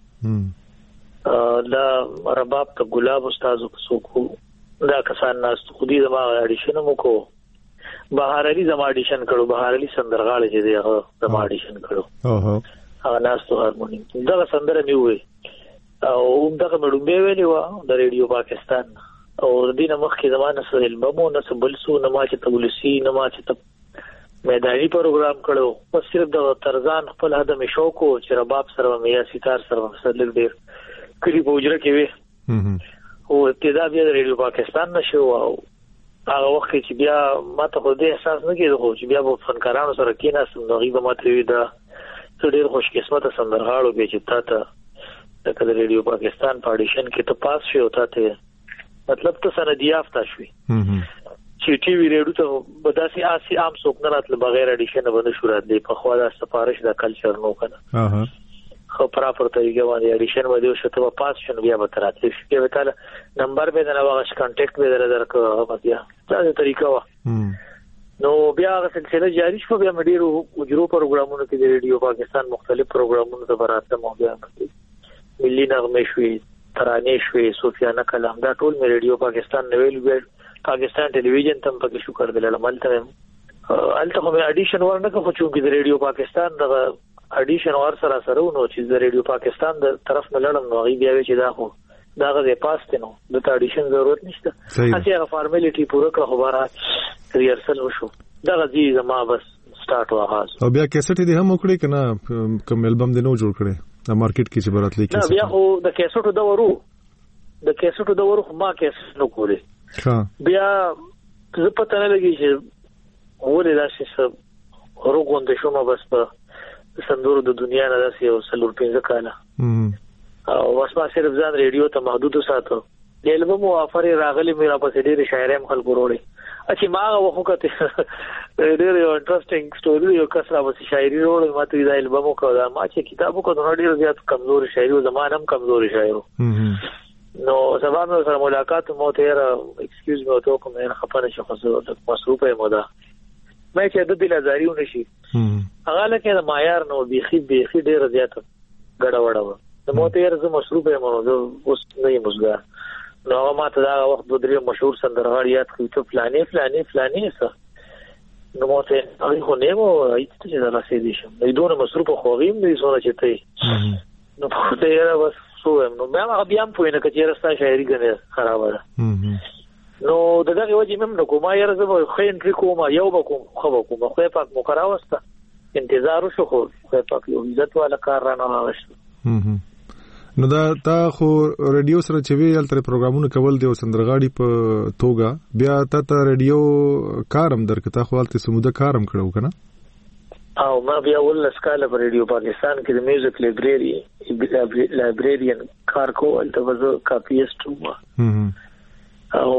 وخیو. دا رباب ته ګلاب استاد څوک دا کسان ناست. خو دې زما اډیشن هم وکړو. بهار علي زما اډیشن کړو، بهار علي سندرغاړی چې دی هغه زما اډیشن کړو، هغه ناستو هارمونیم. دغه سندره مې وویل او همدغه مې ډومبې ویلې وه د ریډیو پاکستان. او د دې نه مخکې زما نه څه البم و نه څه بل څه، نه ما چې ته ولسي، نه ما چې ته میداني پروګرام کړو. بس صرف د طرزان خپل هده مې شوق و چې رباب سره مې یا سیتار سره مې لږ ډېر کلي په حجره کې وې. او ابتدا بیا د ریډیو پاکستان نه شو. او هغه وخت چې بیا ما ته خو دې احساس نه کېده خو چې بیا به فنکارانو سره کېناستم نو هغوی به ما ته وي دا ته ډېر خوشقسمته سندرغاړو بیا چې تا ته لکه د ریډیو پاکستان په اډیشن کې ته پاس شوې او تا ته مطلب ته سندي یافته شوې چې ټي وي ریډیو ته به داسې آسي عام څوک نه راتله بغیر اډیشنه به نه شو راتلی. پخوا دا سفارش دا کلچر نو که نه خو پراپر طریقه باندې اډیشن باندې وشو ته به پاس شو نو بیا به ته راتلی شو. بیا به تاله نمبر به درنه هغه کانټیکټ به درله درکړه. بیا داسې طریقه وه. نو بیا هغه سلسله جاري شوه. بیا مې ډېرو اجرو پروګرامونو کې د ریډیو پاکستان مختلف پروګرامونو ته به راتلم او بیا ملي نغمې شوې، ترانې شوې، صوفیانه کلام، دا ټول مې ریډیو پاکستان نه ویل. بیا پاکستان ټلویزیون ته هم پکې شو کړدلم. هلته هلته خو مې اډیشن ورنه کړه، خو چونکې د ریډیو پاکستان دغه اډیشن ور سره سره نو چې د ریډیو پاکستان د طرف نه لړم نو هغوی بیا وی چې دا خو دا غزه پاس دی نو دته اډیشن ضرورت نشته. هسې هغه فارمیلیټي پوره کړه خو بهرحال ریهرسل وشو. دغه ځي زما بس سټارټ و آغاز. او بیا کیسټ دې هم وکړې که نه کوم البم دې نه جوړ کړی د مارکیټ کې چې به راتلی کیسټ؟ بیا خو د کیسټو دورو د کیسټو دورو خو ما کیسټ نه کولې. بیا زه پته نه لګي چې ولې داسې څه روغونډې شومه بس په سندورو د دنیا نه داسې یو څلور پنځه کاله او بس ما صرف ځان ریډیو ته محدود وساتو. د البم آفرې راغلې مې راپسې ډېرې شاعرۍ هم خلکو وروړې. چې ما هغه وخت وکتې ډېر یو انټرسټینګ سټوري یو کس راپسې شاعري وروړې. ما ته دا البم وکړه. ما چې کتاب وکړو نو ډېر زیات کمزوري شاعري و، زما هم کمزوري شاعر و. نو سبا مې سره ملاقات مو ته یاره ایکسکیوز مې ورته وکړم نه خفه نه شي خو زه مصروفه یم دا مې چې د دلازاري ونه شي. هغه لکه د معیار نو بیخي بیخي ډېره زیاته ګډه وډه وه. د مو ته یاره زه مصروفه یم نو زه اوس نه یم اوسګار. نو هغه ما ته دا هغه وخت دوه درې مشهور سندرغاړي یاد کړي ته فلانې فلانې فلانې څه. نو مو ته هغوی خو نه یم هېڅ ته چې د رسېدی شم دوی دونه مصروفه خو هغوی هم دوی څونه چې ته یې نو خو ته یاره بس څو یم. نو بیا هغه بیا هم پوهېږي نه که چېرې ستا شاعري ګنې خرابه ده. نو د دغې وجې مې هم نه کوم. ما یاره زه به ښه انټري کوم، یو به کوم، ښه به کوم. خدای پاک مو ښه راوسته، انتظار وشو خو خدای پاک یو عزت والا کار رانه راوسته. نو دا تا خو ریډیو سره چې وی هلته پروګرامونه کول دی او سندرغاړي په توګه بیا تا ته ریډیو کار هم درکړه. تا خو هلته څه موده کار هم کړی و که نه؟ او ما بیا اوولس کاله په ریډیو پاکستان کې د میوزیک لایبرري لایبرریان کار کوو. هلته به زه کاپیسټ وم او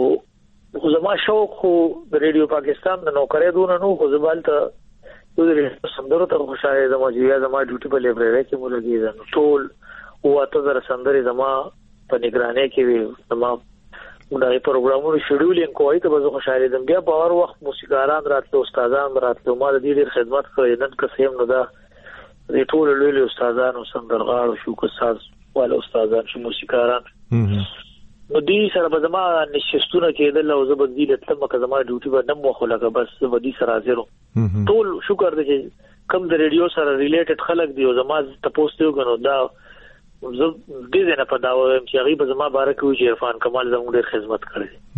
خو زما شوق خو د ریډیو پاکستان د نوکرۍ دونه نو خو زه به هلته د سندرو ته خوشحاله زما چې بیا زما ډیوټي په لایبررۍ کې مو لګېده. نو ټول اووه اته زره سندرې زما په نګرانۍ کې وې. زما دا پروګرامونو شیډولینګ کوی ته به خوشاله دم بیا په هر وخت موسیقاران راتلو استادان راتلو ما د دې ډېر خدمت کړې نن که سیم نو دا د ټول لوی استادانو سندرغاړو شو که ساز والا استادان شو موسیقاران نو دې سره به زما نشستونه کېدل او زه به دې لته مکه زما ډیوټي به نم مخه لګه بس به دې سره حاضرو ټول شکر دې کم د ریډیو سره ریلیټډ خلک دی او زما تاسو ته وګورئ دا زه دې نه په دا وایم چې هغه به زما بارک وي چې عرفان کمال زموږ ډېر خدمت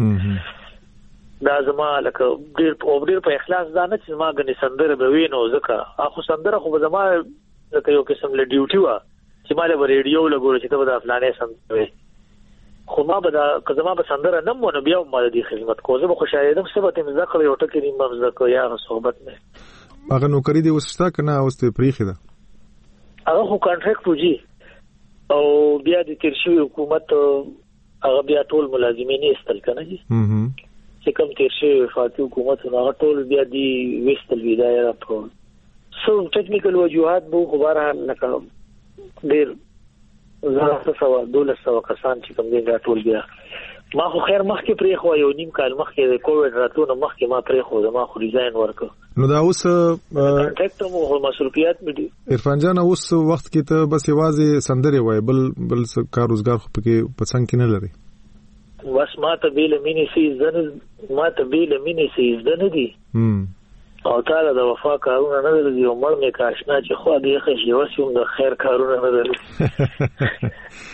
کړی دا زما لکه ډېر په ډېر په اخلاص دا نه چې زما غني سندره به وینو ځکه اخو سندره خو زما لکه یو قسم له ډیوټي وا چې مال به ریډیو لګول چې ته به فلانه سندره خو ما به دا کزما به سندره نه مونږ بیا ما دې خدمت کوو زه به خوشاله یم چې به تم ذکر یو ټکی نیم مزه یا صحبت نه هغه نوکری دی وستا کنه اوسته پریخه ده هغه خو کانټریکټ وږي او بیا د تیرشي حکومت هغه بیا ټول ملازمین استل کنه جی چې کوم تیرشي وفاتی حکومت هغه ټول بیا دی وستل ویدای را په سو ټیکنیکل وجوهات بو خبره نه کوم ډیر زړه سوا دولس سوا کسان چې کوم دی دا ټول بیا ما خو خیر مخکې پرې خو یو نیم کال مخکې د کووډ راتونه مخکې ما پرې خو ما خو ریزاین ورکړ نو دا اوس کانټریکټ مو مسؤلیت مې دي عرفان جان اوس وخت کې ته بس یوازې سندري وای بل بل کار روزګار خو پکې پڅنګ کې نه لري بس ما ته بیل مینی سیزن ما ته بیل مینی سیزن دي او تعالی د وفا کارونه نه لري او مړ مې کاشنا چې خو دې خشي وسوم د خیر کارونه نه لري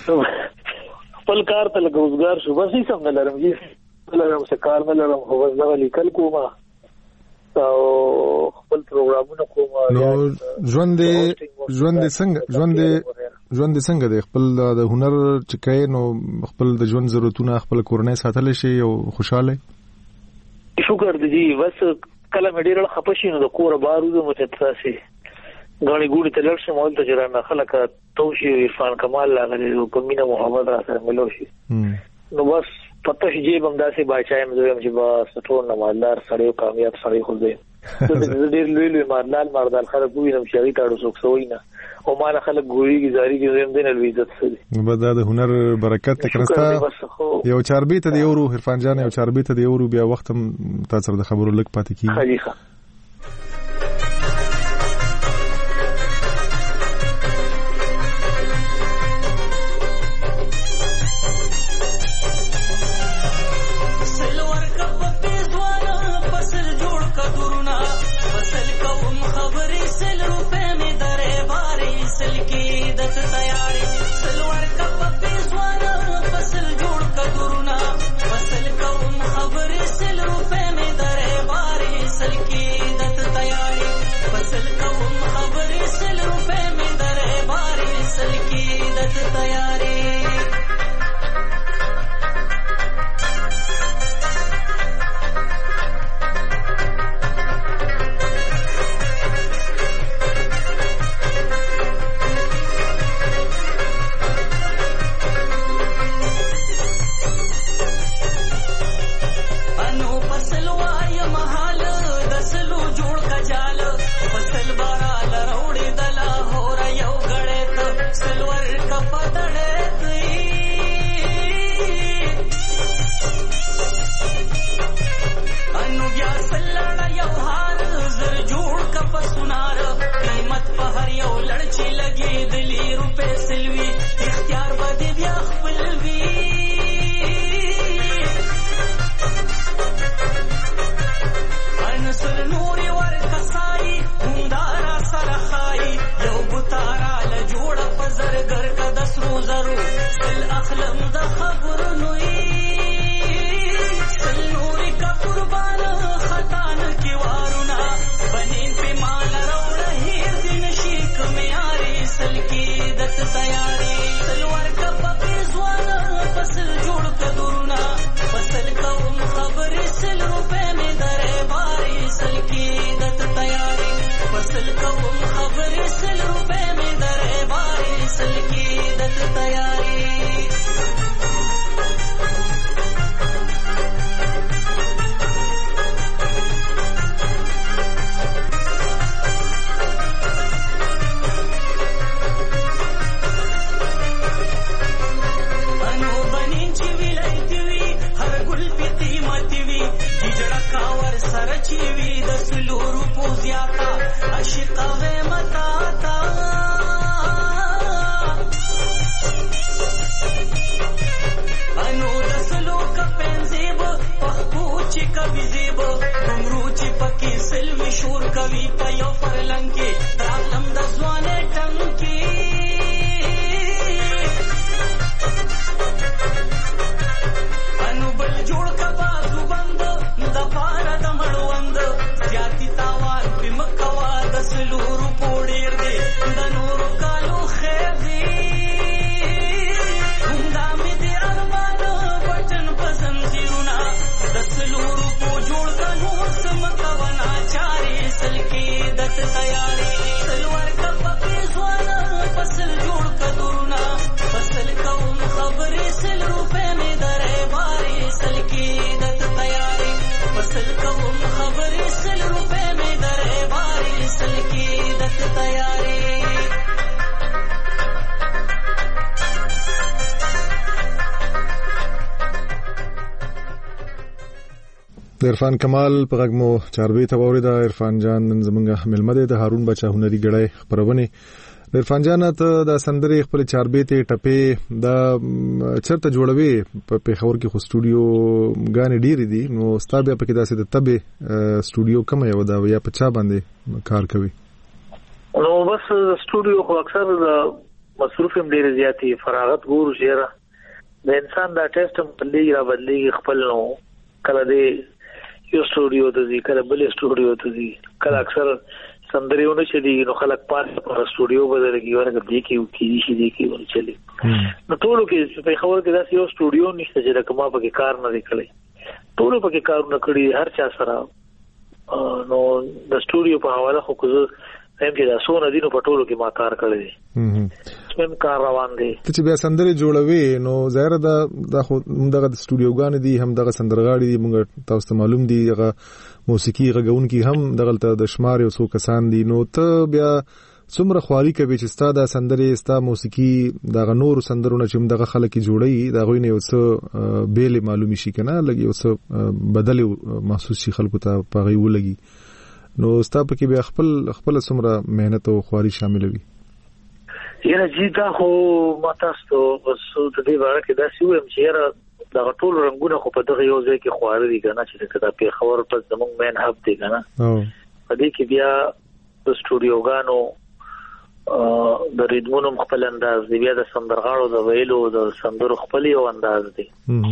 خپل کار ته لګوزګار شو بس هیڅ هم نه لرم چې لرم څه کار نه لرم خو بس دا لیکل کوم او خپل پروګرامونه کوم نو ژوند ژوند څنګه ژوند ژوند څنګه دی خپل د هنر چکای نو خپل د ژوند ضرورتونه خپل کورنۍ ساتل شي او خوشاله شکر دی بس کله مې ډیر خپشي نو د کور بارو مته تاسو غاړي ګوري ته لړ شمول ته جرانه خلک توشي عرفان کمال لاغلي او په مینا محمد را سره ملو شي نو بس پته شي بم داسې بچایم زویم چې بس ټول نه مالدار سړیو کامیاب سړی خو دی ډېر لوی لوی مالدار مردان خلک وینم چې هغه تاړو څوک سوی نه او ما خلک ګوري گزاري کې زم دین الوی عزت سره به دا د هنر برکت تکرستا یو چاربي ته دی ورو عرفان جان یو چاربي ته دی ورو بیا وخت تاسو د خبرو لک پاتې کی خلیخه فصل کوم خبر سل روپے میں درے بارے سل کی زکا ور سره چې وی د سلورو پوزیاتا عاشقه و متا تا انو د سلو کپنزیب پخپوچ کبي زیب عمرو چې پکې سلوي شور کوي په یو فرلنګ کې ترالم د ځوانه ټنګ انو بل جوړ کبا زبند د پاره د مړوند زیاتی تاوان په مکوا د سلورو پوډیر دی د نورو کالو خیر دی همدا مې د ارمان بچن پسند زیرونا د سلورو پو جوړ کنو سمکونا چاري سلکی دت تیاری سلور کپې ځوان فصل جوړ کدورنا فصل کوم خبرې سل روپے مې درې باري سلکی دت تیاری فصل کوم خبرې سل روپے مې درې باري سلکی دت تیاری عرفان کمال په غږمو چاربې ته ووري دا عرفان جان نن زمونږ ملمه دی د هارون بچا هنري ګړی خبرونه عرفان جان ته د سندري خپل چاربې ته ټپې دا چرته جوړوي په پیښور کې خو سټوډیو غانې ډېری دي نو ستابه په کې داسې د تبه سټوډیو کوم یو دا یا په چا باندې کار کوي نو بس سټوډیو خو اکثر مصروف هم ډېر زیاتی فراغت ګور شهره د انسان دا ټیسټ هم بدلی را بدلی خپل نو کله دی یو سټوډیو ته ځي کله بل سټوډیو ته ځي کله اکثر سندریونه چې دي نو خلک پاس پر سټوډیو بدلږي ورګه دی کې کی شي دی کې ول چلی نو ټول کې په خبر کې دا یو سټوډیو نشته چې رقمه په کار نه وکړي ټول په کار نه کړی هر چا سره نو د سټوډیو په حواله خو کوزه هم کې دا سونه دي نو په ټولو کې ما کار کړی هم کار روان دي چې بیا سندري جوړوي نو ظاهر دا د دغه سټوډیوګان دي هم دغه سندرغاړي دي موږ تاسو ته معلوم دي هغه موسیقي غږون کې هم دغه د شمار یو څو کسان دي نو ته بیا څومره خواري کوي چې ستا د سندري ستا موسیقي دغه نور سندرونه چې دغه خلک جوړي دا غوینه یو څه بیل معلومي شي کنه لګي یو څه بدل محسوس شي خلکو ته پغې ولګي نو ستا په کې بیا خپل خپل څومره مهنت او خواري شامل وي یره جیدا خو ماتاستو بس د دې واره کې دا سی ویم چې یره دا ټول رنگونه خو په دغه یو ځای کې خواري دي کنه چې دا په خبر په زموږ مین هب دي کنه او په دې کې بیا د سټوډیوګانو د ریدمونو خپل انداز دی بیا د سندرغاړو د ویلو د سندرو خپل یو انداز دی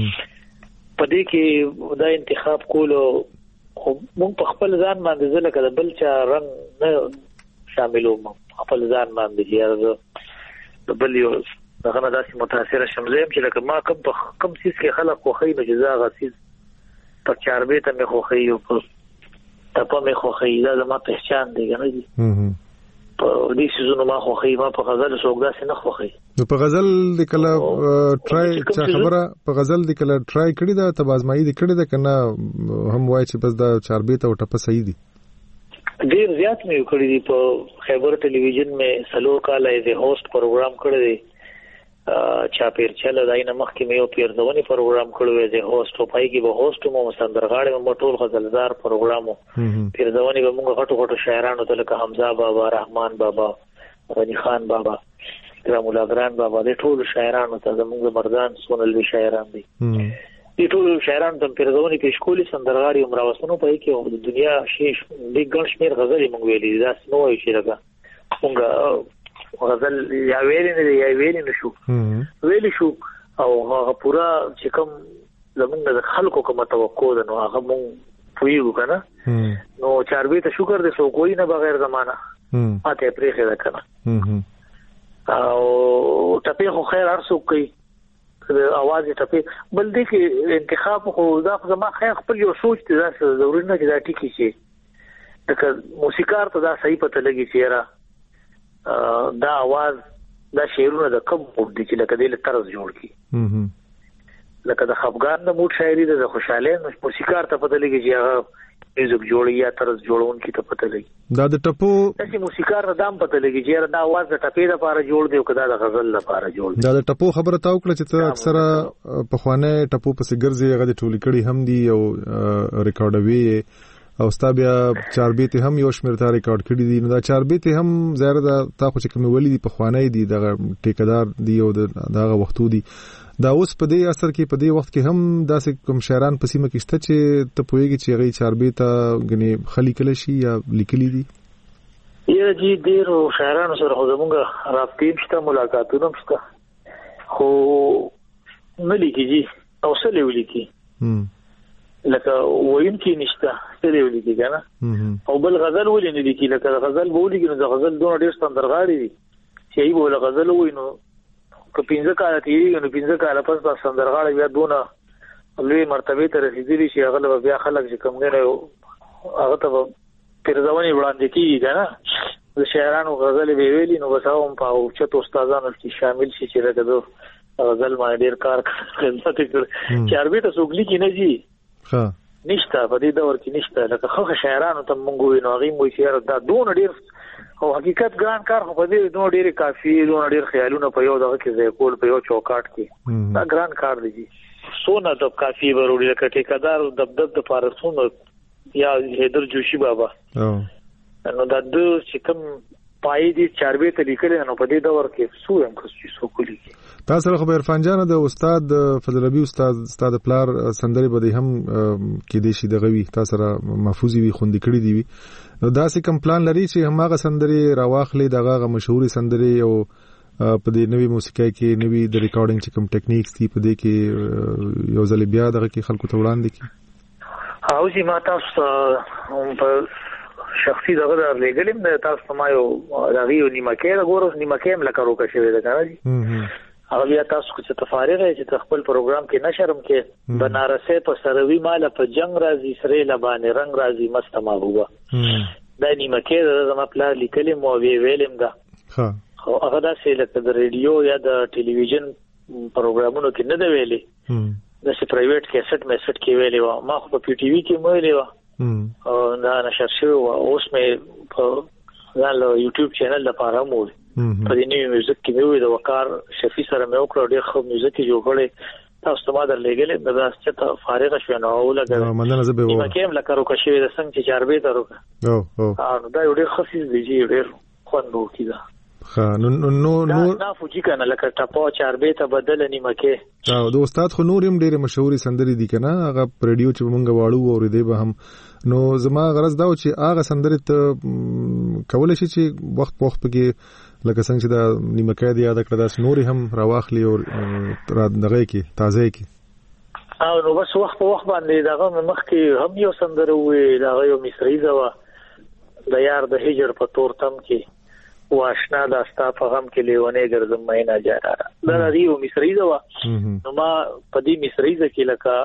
په دې کې دا انتخاب کولو خو مونږ په خپل ځان باندې ځل کړه بل چا رنگ نه شاملو خپل ځان باندې یاره د بل یو دغه نه داسې متاثر شمزم چې لکه ما کوم په کوم سیس کې خلک خوخی نو جزا غسیز په چاربې ته مې خوخی او په تپه مې خوخی دا زما پہچان دی کنه دي په دې سيزونو ما خوخی ما په غزل شوق داسې نه خوخی نو په غزل د کله ټرای چا خبره په غزل د کله ټرای کړی دا تبازمایي د کړی دا کنه هم وای چې بس دا چاربې ته او ټپه صحیح دي ډیر زیات مې کړی دی په خیبر ټلویزیون مې سلو کال ایز ا هوست پروګرام کړی دی چا پیر چل داینه مخ کې مې یو پیر ځونی پروګرام کړو ایز ا هوست او پای کې به هوست مو سندرغاړي مو ټول غزلدار پروګرامو پیر ځونی به موږ غټو غټو شاعرانو ته لکه حمزه بابا رحمان بابا غنی خان بابا کرام الله ګران بابا د ټول شاعرانو ته زموږ مردان سونل وی شاعران دي دي ټول شاعران ته پیر ځونی په شکولي سندرغاړي عمر وسنو پای کې د دنیا شیش د ګڼ شمیر غزلې موږ ویلي دا نو وی شي راګه موږ غزل یا ویلې نه یا ویلې نشو ویلې شو او هغه پورا چې کوم زمونږ د خلکو کوم توقع ده نو هغه مونږ پویو کنه نو چاربې ته شکر دې سو کوئی نه بغیر زمانہ اته پرېخه ده کنه او ټپه خو خیر ارسو کوي اواز ټپه بل دې کې انتخاب خو دا زما خیر خپل یو سوچ دي دا ضروري نه چې دا ټکی شي دغه موسیقار ته دا صحیح پته لګي چې را دا आवाज دا شعرونه د کم وګ دي چې لکه دې له طرز جوړ کی لکه د خفګان د موډ شاعري د خوشاله موسیقار ته پته لګي چې هغه میوزیک جوړي یا طرز جوړون کی ته پته لګي دا د ټپو چې موسیقار نه دام پته لګي چې دا आवाज د ټپې لپاره جوړ دی او کدا د غزل لپاره جوړ دی دا د ټپو خبره تاو کړه چې ته اکثره په خوانه ټپو پسې ګرځي هغه د ټولي کړي هم دي او ریکارډوي او ستا بیا چاربیت هم یو شمیر تا ریکارډ کړی دي نو دا چاربیت هم زیاده دا تا خو چې کوم ولی دي په خوانه دي د ټیکدار دي او دغه وختو دي دا اوس په دې اثر کې په دې وخت کې هم داسې کوم شاعران په سیمه کې شته چې ته پوهیږي چې هغه چاربیت غني خلی کله شي یا لیکلي دي یا جی ډیر شاعرانو سره خو زمونږ رابطې شته ملاقاتونه شته خو نه لیکي او څه لیکي لکه وین کې نشته څه دی ولیکي کنه او بل غزل ولې نه لیکي لکه غزل بولیږي نو د غزل دوه ډېر سندرغاړي دي چې ای بوله غزل وینو که پنځه کال تیری نو پنځه کال پس د سندرغاړي بیا دونه لوی مرتبه ته رسیدلی شي هغه بیا خلک چې کوم نه هغه ته پیرځونی وړاندې کیږي کنه د شاعرانو غزل به ویلي نو وساوم په اوچت استادانو کې شامل شي چې راګدو غزل ما ډېر کار خدمت کړ چې عربي ته سوګلی کې نه جی ها نشته په دې دور کې نشته لکه خو شاعرانو ته مونږ وینو هغه مو شعر دا دون ډیر او حقیقت ګران کار خو په دې دون ډیر کافي دون ډیر خیالونه په یو دغه کې ځای کول په یو چوکاټ کې دا ګران کار دی سونه د کافي وروري لکه ټیکدار دبدب د فارسونو یا حیدر جوشي بابا نو دا د چې کوم پای دي چاربه ته لیکل نو په دې دور کې سو هم کوم څه کولی تاسو سره خبر عرفان جان د استاد فضل ربی استاد استاد پلار سندري بده هم کې دي شي دغوي تاسو سره محفوظي وي خوندې کړی دی نو دا سې کوم پلان لري چې هماغه سندري راواخلي دغه مشهوري سندري او په دې نوې موسیقۍ کې نوې د ریکارډینګ چې کوم ټیکنیکس دي په دې کې یو ځل بیا دغه کې خلکو ته وړاندې کی او چې ما تاسو په شخصي دغه لګلم د تاسو ما یو راغیو نیمکه د ګورس نیمکه هم لکه روکه شوی ده کنه جی هغه بیا تاسو چې تفاریغ چې خپل پروګرام کې نشرم کې بنارسه په سروي مال په جنگ راځي سره لبانه رنگ راځي مستما هوا دا نیمکه د زما پلار لیکلم او وی ویلم دا ها خو هغه د سیلکت د ریډیو یا د ټلویزیون پروګرامونو کې نه دی ویلي د سی پرایویټ کیسټ میسټ کې ویلي و ما خو په پی ټی وی کې مو ویلي و او دا نشر شو اوس مې په ځل یوټیوب چینل لپاره مو په دې نیو میوزیک کې وی د وقار شفیع سره مې وکړ ډېر خو میوزیک جوړ کړي تاسو ته ما در لګلې د داسته ته فارغ شو نو ولګل مننه زه به و ما کوم لکه روکه شوی د څنګه چې چاربې ته روکه او او دا یو ډېر خصيص دی چې ډېر خوندو کیدا خا نو نو نو دا فوجي کنه لکه ټاپو چاربې ته بدل نیمکه او د استاد خو نور هم ډېر مشهوري سندري دي کنه هغه ریډیو چې مونږ واړو او ردی به هم نو زما غرض دا و چې هغه سندري ته کولای شي چې وخت په وخت کې لکه څنګه چې دا نیمکه دی یاد کړه دا نوري هم راواخلي او را دغه کې تازه کې او نو بس وخت په وخت باندې داغه مخ کې هم یو سندره وې دا یو مصری زوا د یار د هجر په تور تم کې واشنا د استا په غم کې لیونه ګرځم مینه جارا دا یو مصری زوا نو ما په دې مصری ځکه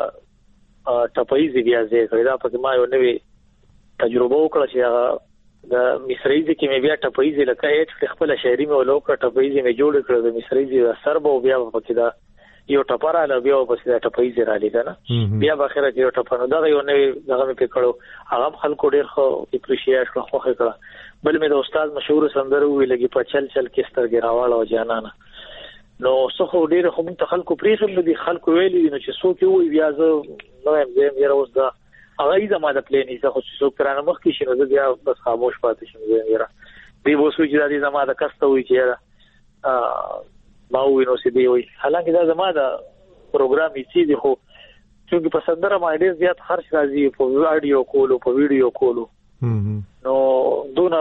لکه ټپای زیږیا زه کړه دا په ما یو نوې تجربه وکړه چې هغه د مصری ځکه مې بیا ټپای زی لکه هیڅ خپل شاعري مې ولوکړه ټپای زی مې جوړ کړ د مصری زی اثر به بیا په کې دا یو ټپاره له بیا په سیده ټپای زی را لګنه بیا په اخر کې یو ټپانو دا یو نوې دغه مې پکړو هغه خلکو ډېر خو اپریشیټ کړو خو کړه بل مې د استاد مشهور سندره وی لګي په چل چل کې سترګې راواله او جانانه نو څه خو ډېر خو مونږ خلکو پریخل دي خلکو ویلي نو چې څوک وي بیا زه نو هم زه یې راوځ دا هغه یې زما د پلانې څخه چې څوک ترانه مخ کې شنو زه بیا بس خاموش پاتې شم زه یې را دی وو چې د زما د کسته وي چې ا ما وینو سي دی وي حالانکه دا زما د پروګرام یې دي خو چې په سندره باندې ډېر زیات خرج راځي په اډیو کولو په ویډیو کولو نو دونه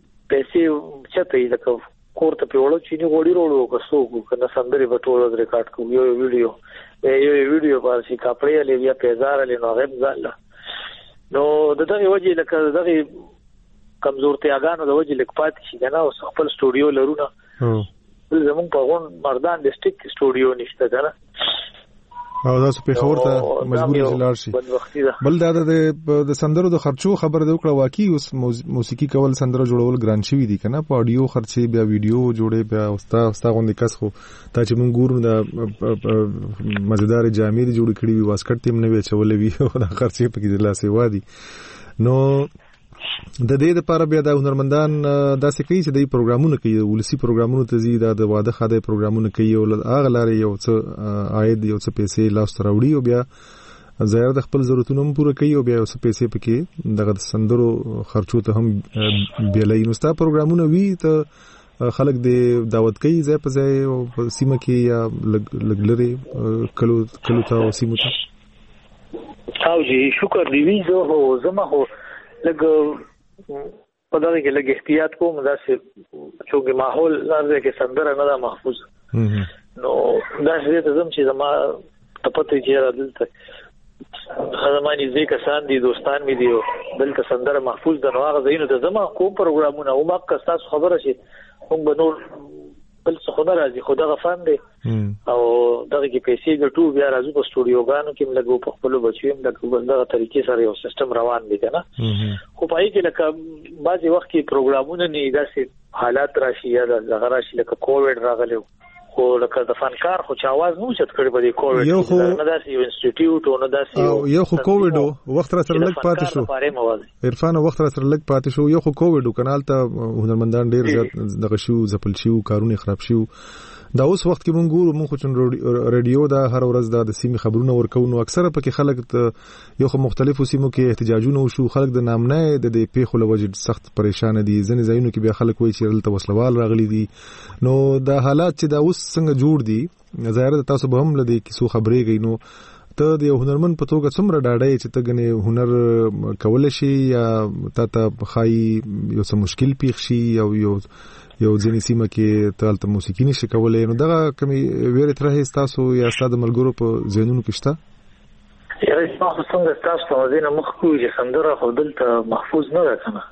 پیسې چته لکه کوړه په وړو چې نه وړي وړو کسو کنه سندري په ټولو ریکارډ کوم یو ویډیو یو ویډیو په شي کاپړې لې بیا پیزار لې نو غب ځاله نو دغه وجه لکه دغه کمزورتیاګانو د وجه لیک پات شي کنه او خپل سټوډیو لرونه زمون په غون مردان ډیسټریکټ سټوډیو نشته کنه او تاسو په خبر ته مجبور ځلار شي. بل دا د سندرو د خرچو خبر دی وکړه، واقعي اوس موسیقي کول سندرو جوړول ګران شوی دي کنه، په اډیو خرچي بیا ویډیو جوړې بیا اوستا اوستا غونډه کس خو تا چې مونږ ګورو د مزیدار جامې جوړ کړي وي واسکټ تیم نه وی چولې وی او د خرچي په کې د لاسه وادي. نو د دې لپاره بیا د هنرمندان داسې کوي چې د پروګرامونو کوي، ولسی پروګرامونو ته زی د واده خاده پروګرامونو کوي او هغه لاري یو څه عاید یو څه پیسې لاس ته راوړي او بیا ظاهر د خپل ضرورتونو پوره کوي او بیا یو څه پیسې پکې دغه سندرو خرچو ته هم بیلای. نو ستا پروګرامونه وی ته خلک د دعوت کوي ځای په ځای او په سیمه کې یا لګلري کلو کلو ته او سیمه ته. او جی شکر دی وی زه هو زما هو لګ په دغه کې لګ احتیاط کوم دا چې چونګې ماحول لاره کې سندره نه ده محفوظ. نو دا چې ته زم چې زما تپته چې را دلته خدماني زی کسان دي دوستان می دي دلته سندره محفوظ د نوغه زینو ته زما کوم پروګرامونه او ما که تاسو خبره شي هم به نور بل څه خو نه راځي، خو دغه فن دی او دغه کې پیسې ګټو بیا راځو په سټوډیوګانو کې لګو په خپل بچو هم لګو دغه طریقې سره یو سیستم روان دی کنه. خو پای کې لکه بعضي وخت کې پروګرامونه نه داسې حالات راشي یا دغه راشي لکه کووډ راغلی خو لکه د فنکار خو چا आवाज نو چت کړی په دې کووډ نه داسې یو انسټیټیوټ او نه داسې یو خو کووډ وخت را سره لګ پاتې شو عرفان وخت را سره لګ پاتې شو یو خو کووډ کنال ته هنرمندان ډیر زیات دغه شو زپل شو کارونه خراب شو. دا اوس وخت کې مونږ ګورو مونږ خو چون رادیو دا هر ورځ د سیمې خبرونه ورکو نو اکثره پکې خلک یو خو مختلفو سیمو کې احتجاجونه وشو، خلک د نامنه د دې پیښو لوجه سخت پریشان دي، ځنې ځایونو کې بیا خلک وایي چې دلته وسلوال راغلي دي. نو دا حالات چې دا اوس څنګه جوړ دي ظاهر تاسو به هم لدی کیسو خبرې غي نو ته د هنرمن په توګه څومره ډاډه چې ته غنې هنر کول شي یا تا ته خای یو څه مشکل پیښ شي او یو یو ځینې سیمه کې تالته موسیقي نشي کولای، نو دغه کمی ویره ترې تاسو یا ستاسو ملګرو په ځینونو کې شته؟ یاره تاسو څنګه تاسو په دې نه مخ کوی چې سندره خو دلته محفوظ نه ده کنه.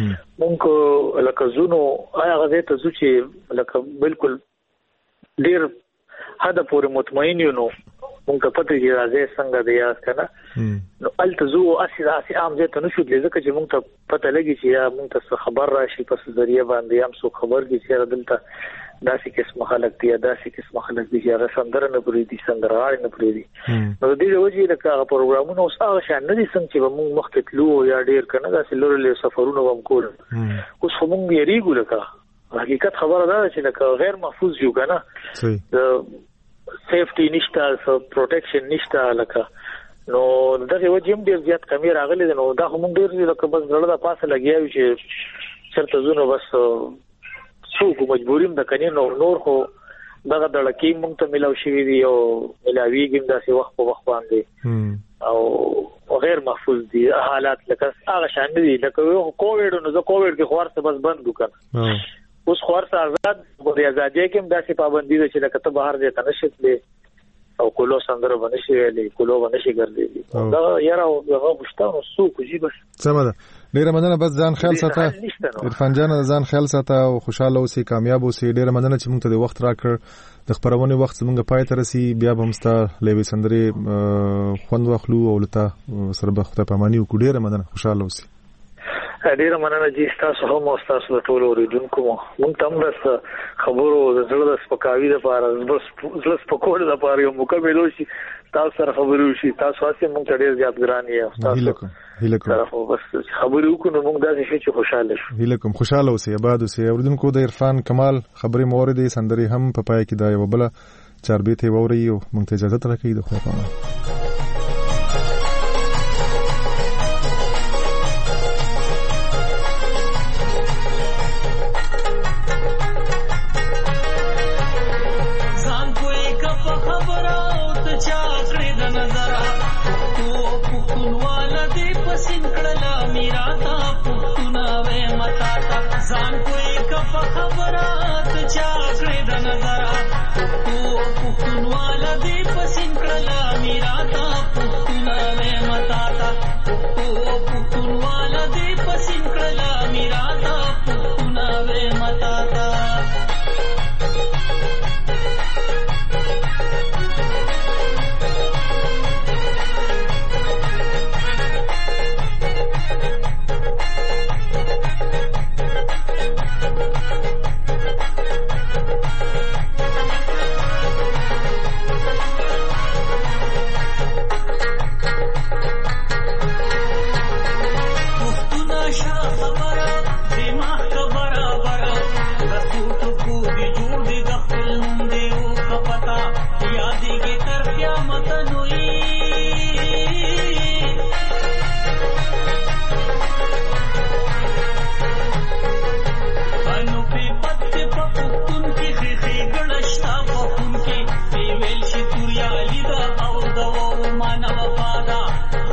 مونږ لکه زونو آیا غزه ته زو چې لکه بالکل ډیر هدا پورې مطمئن یو نو مونږ ته پته دی راځي څنګه دی یاد کنه. نو الته زو اسی اسی عام ځای ته نشو دلته چې مونږ ته پته لګي چې یا مونږ ته خبر راشي په ذریعہ باندې هم سو خبر کی چې دلته داسې قسم خلک دی داسې قسم خلک دی چې هغه سندره نه پوری دي سندره نه پوری دي. نو د دې وجې لکه پروګرامونه اوس هغه شان نه دي څنګه چې مونږ مخکې تلو یا ډیر کنه داسې لورلې سفرونه هم کول. اوس خو مونږ یې ریګو لکه حقیقت خبره ده چې لکه غیر محفوظ یو کنه سیفټی نشته سو پروټیکشن نشته لکه. نو دغه وجه هم ډیر زیات کمی راغلي نو دا هم ډیر لکه بس غړه د پاسه لګیاوي چې چرته زونه بس څوک مجبوریم د کني نو نور خو دغه دړکی مونږ ته ملاوي شي دی او ملاویږي داسې وخت په وخت باندې او غیر محفوظ دي حالات لکه هغه شان دي لکه کووډ نو زه کووډ کې خورسته بس بند وکړ. اوس خورسته آزاد د ازادۍ کې هم داسې پابندي ده چې لکه ته بهر ځای ته نشې تللی او کولو سندره باندې شي ویلي کولو باندې شي ګرځي دا یاره هغه مشتاق سو کوجی بس سمه ده. ډیره مننه بس ځان خیال ساته عرفان جان ځان خیال ساته او خوشاله اوسې کامیاب اوسې. ډیره مننه چې موږ ته د وخت راکړ د خبرونه وخت موږ پای ته رسي بیا به مستا لوي سندره خوند واخلو او لته سره به خدای پاماني وکړو. ډیره مننه خوشاله اوسې. ډیره مننه چې تاسو هم او تاسو د ټولو اوریدونکو مونږ ته هم د خبرو د زړه د سپکاوي لپاره بس زړه سپکول لپاره یو مکمل شي تاسو سره خبرو شي تاسو هڅه مونږ ته ډیر زیات ګران یې تاسو هیله کوم بس خبرو وکړو مونږ داسې شي چې خوشاله شو. هیله کوم خوشاله اوسئ آباد اوسئ. اوریدونکو د عرفان کمال خبرې موردي سندري هم په پای کې دا یو بل چاربې ته ووري او مونږ ته اجازه راکړئ د خو په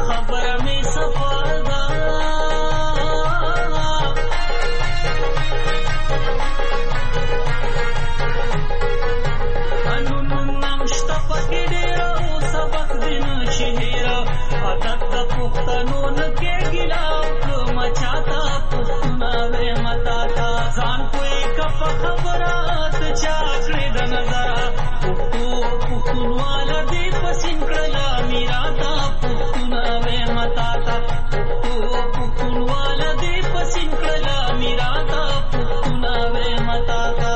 خبره مې صفا ده قانون نمشته پکې ډېر او سبق دې نشي هېره عادت د پښتنو نه کېږي لا کومه چاته پښتونه ویم تا ته ځان پوهې که په خبره ته چا کړې د نظره پښتو پښتونواله دې پسین کړله میراته پښتونه ویم تا ته پښتو پښتونواله دې پسین کړله میراته پښتونه ویم تا ته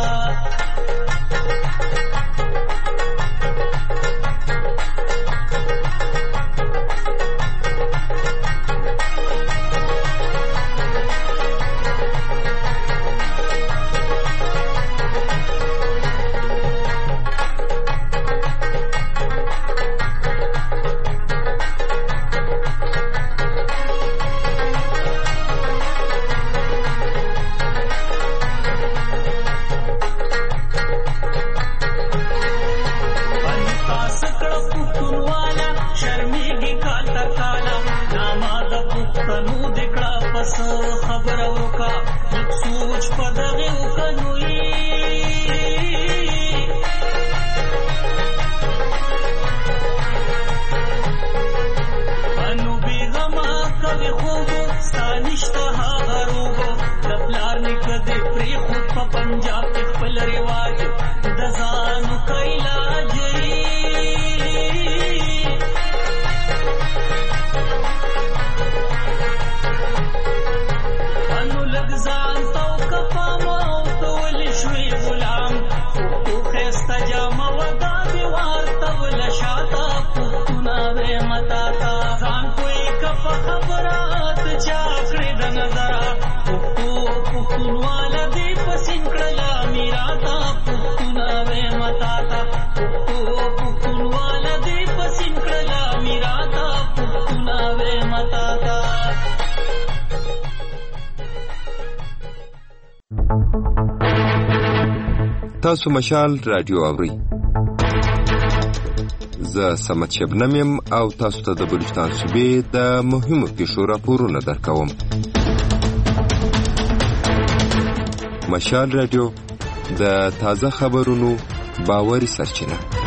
خبره وکړه لږ سوچ په دغې وکنوي انو بېغمه کوې خوبو ستا نشته هغه روبو د پلار نیکه دې پرېښود په پنجاب کې خپل رواج د ځانو که علاج تاسو مشال رادیو اورئ. زه سمت شبنم یم او تاسو ته د بلوچستان صوبې د مهمو پیښو راپورونه درکوم. مشال رادیو د تازه خبرونو باوري سرچینه.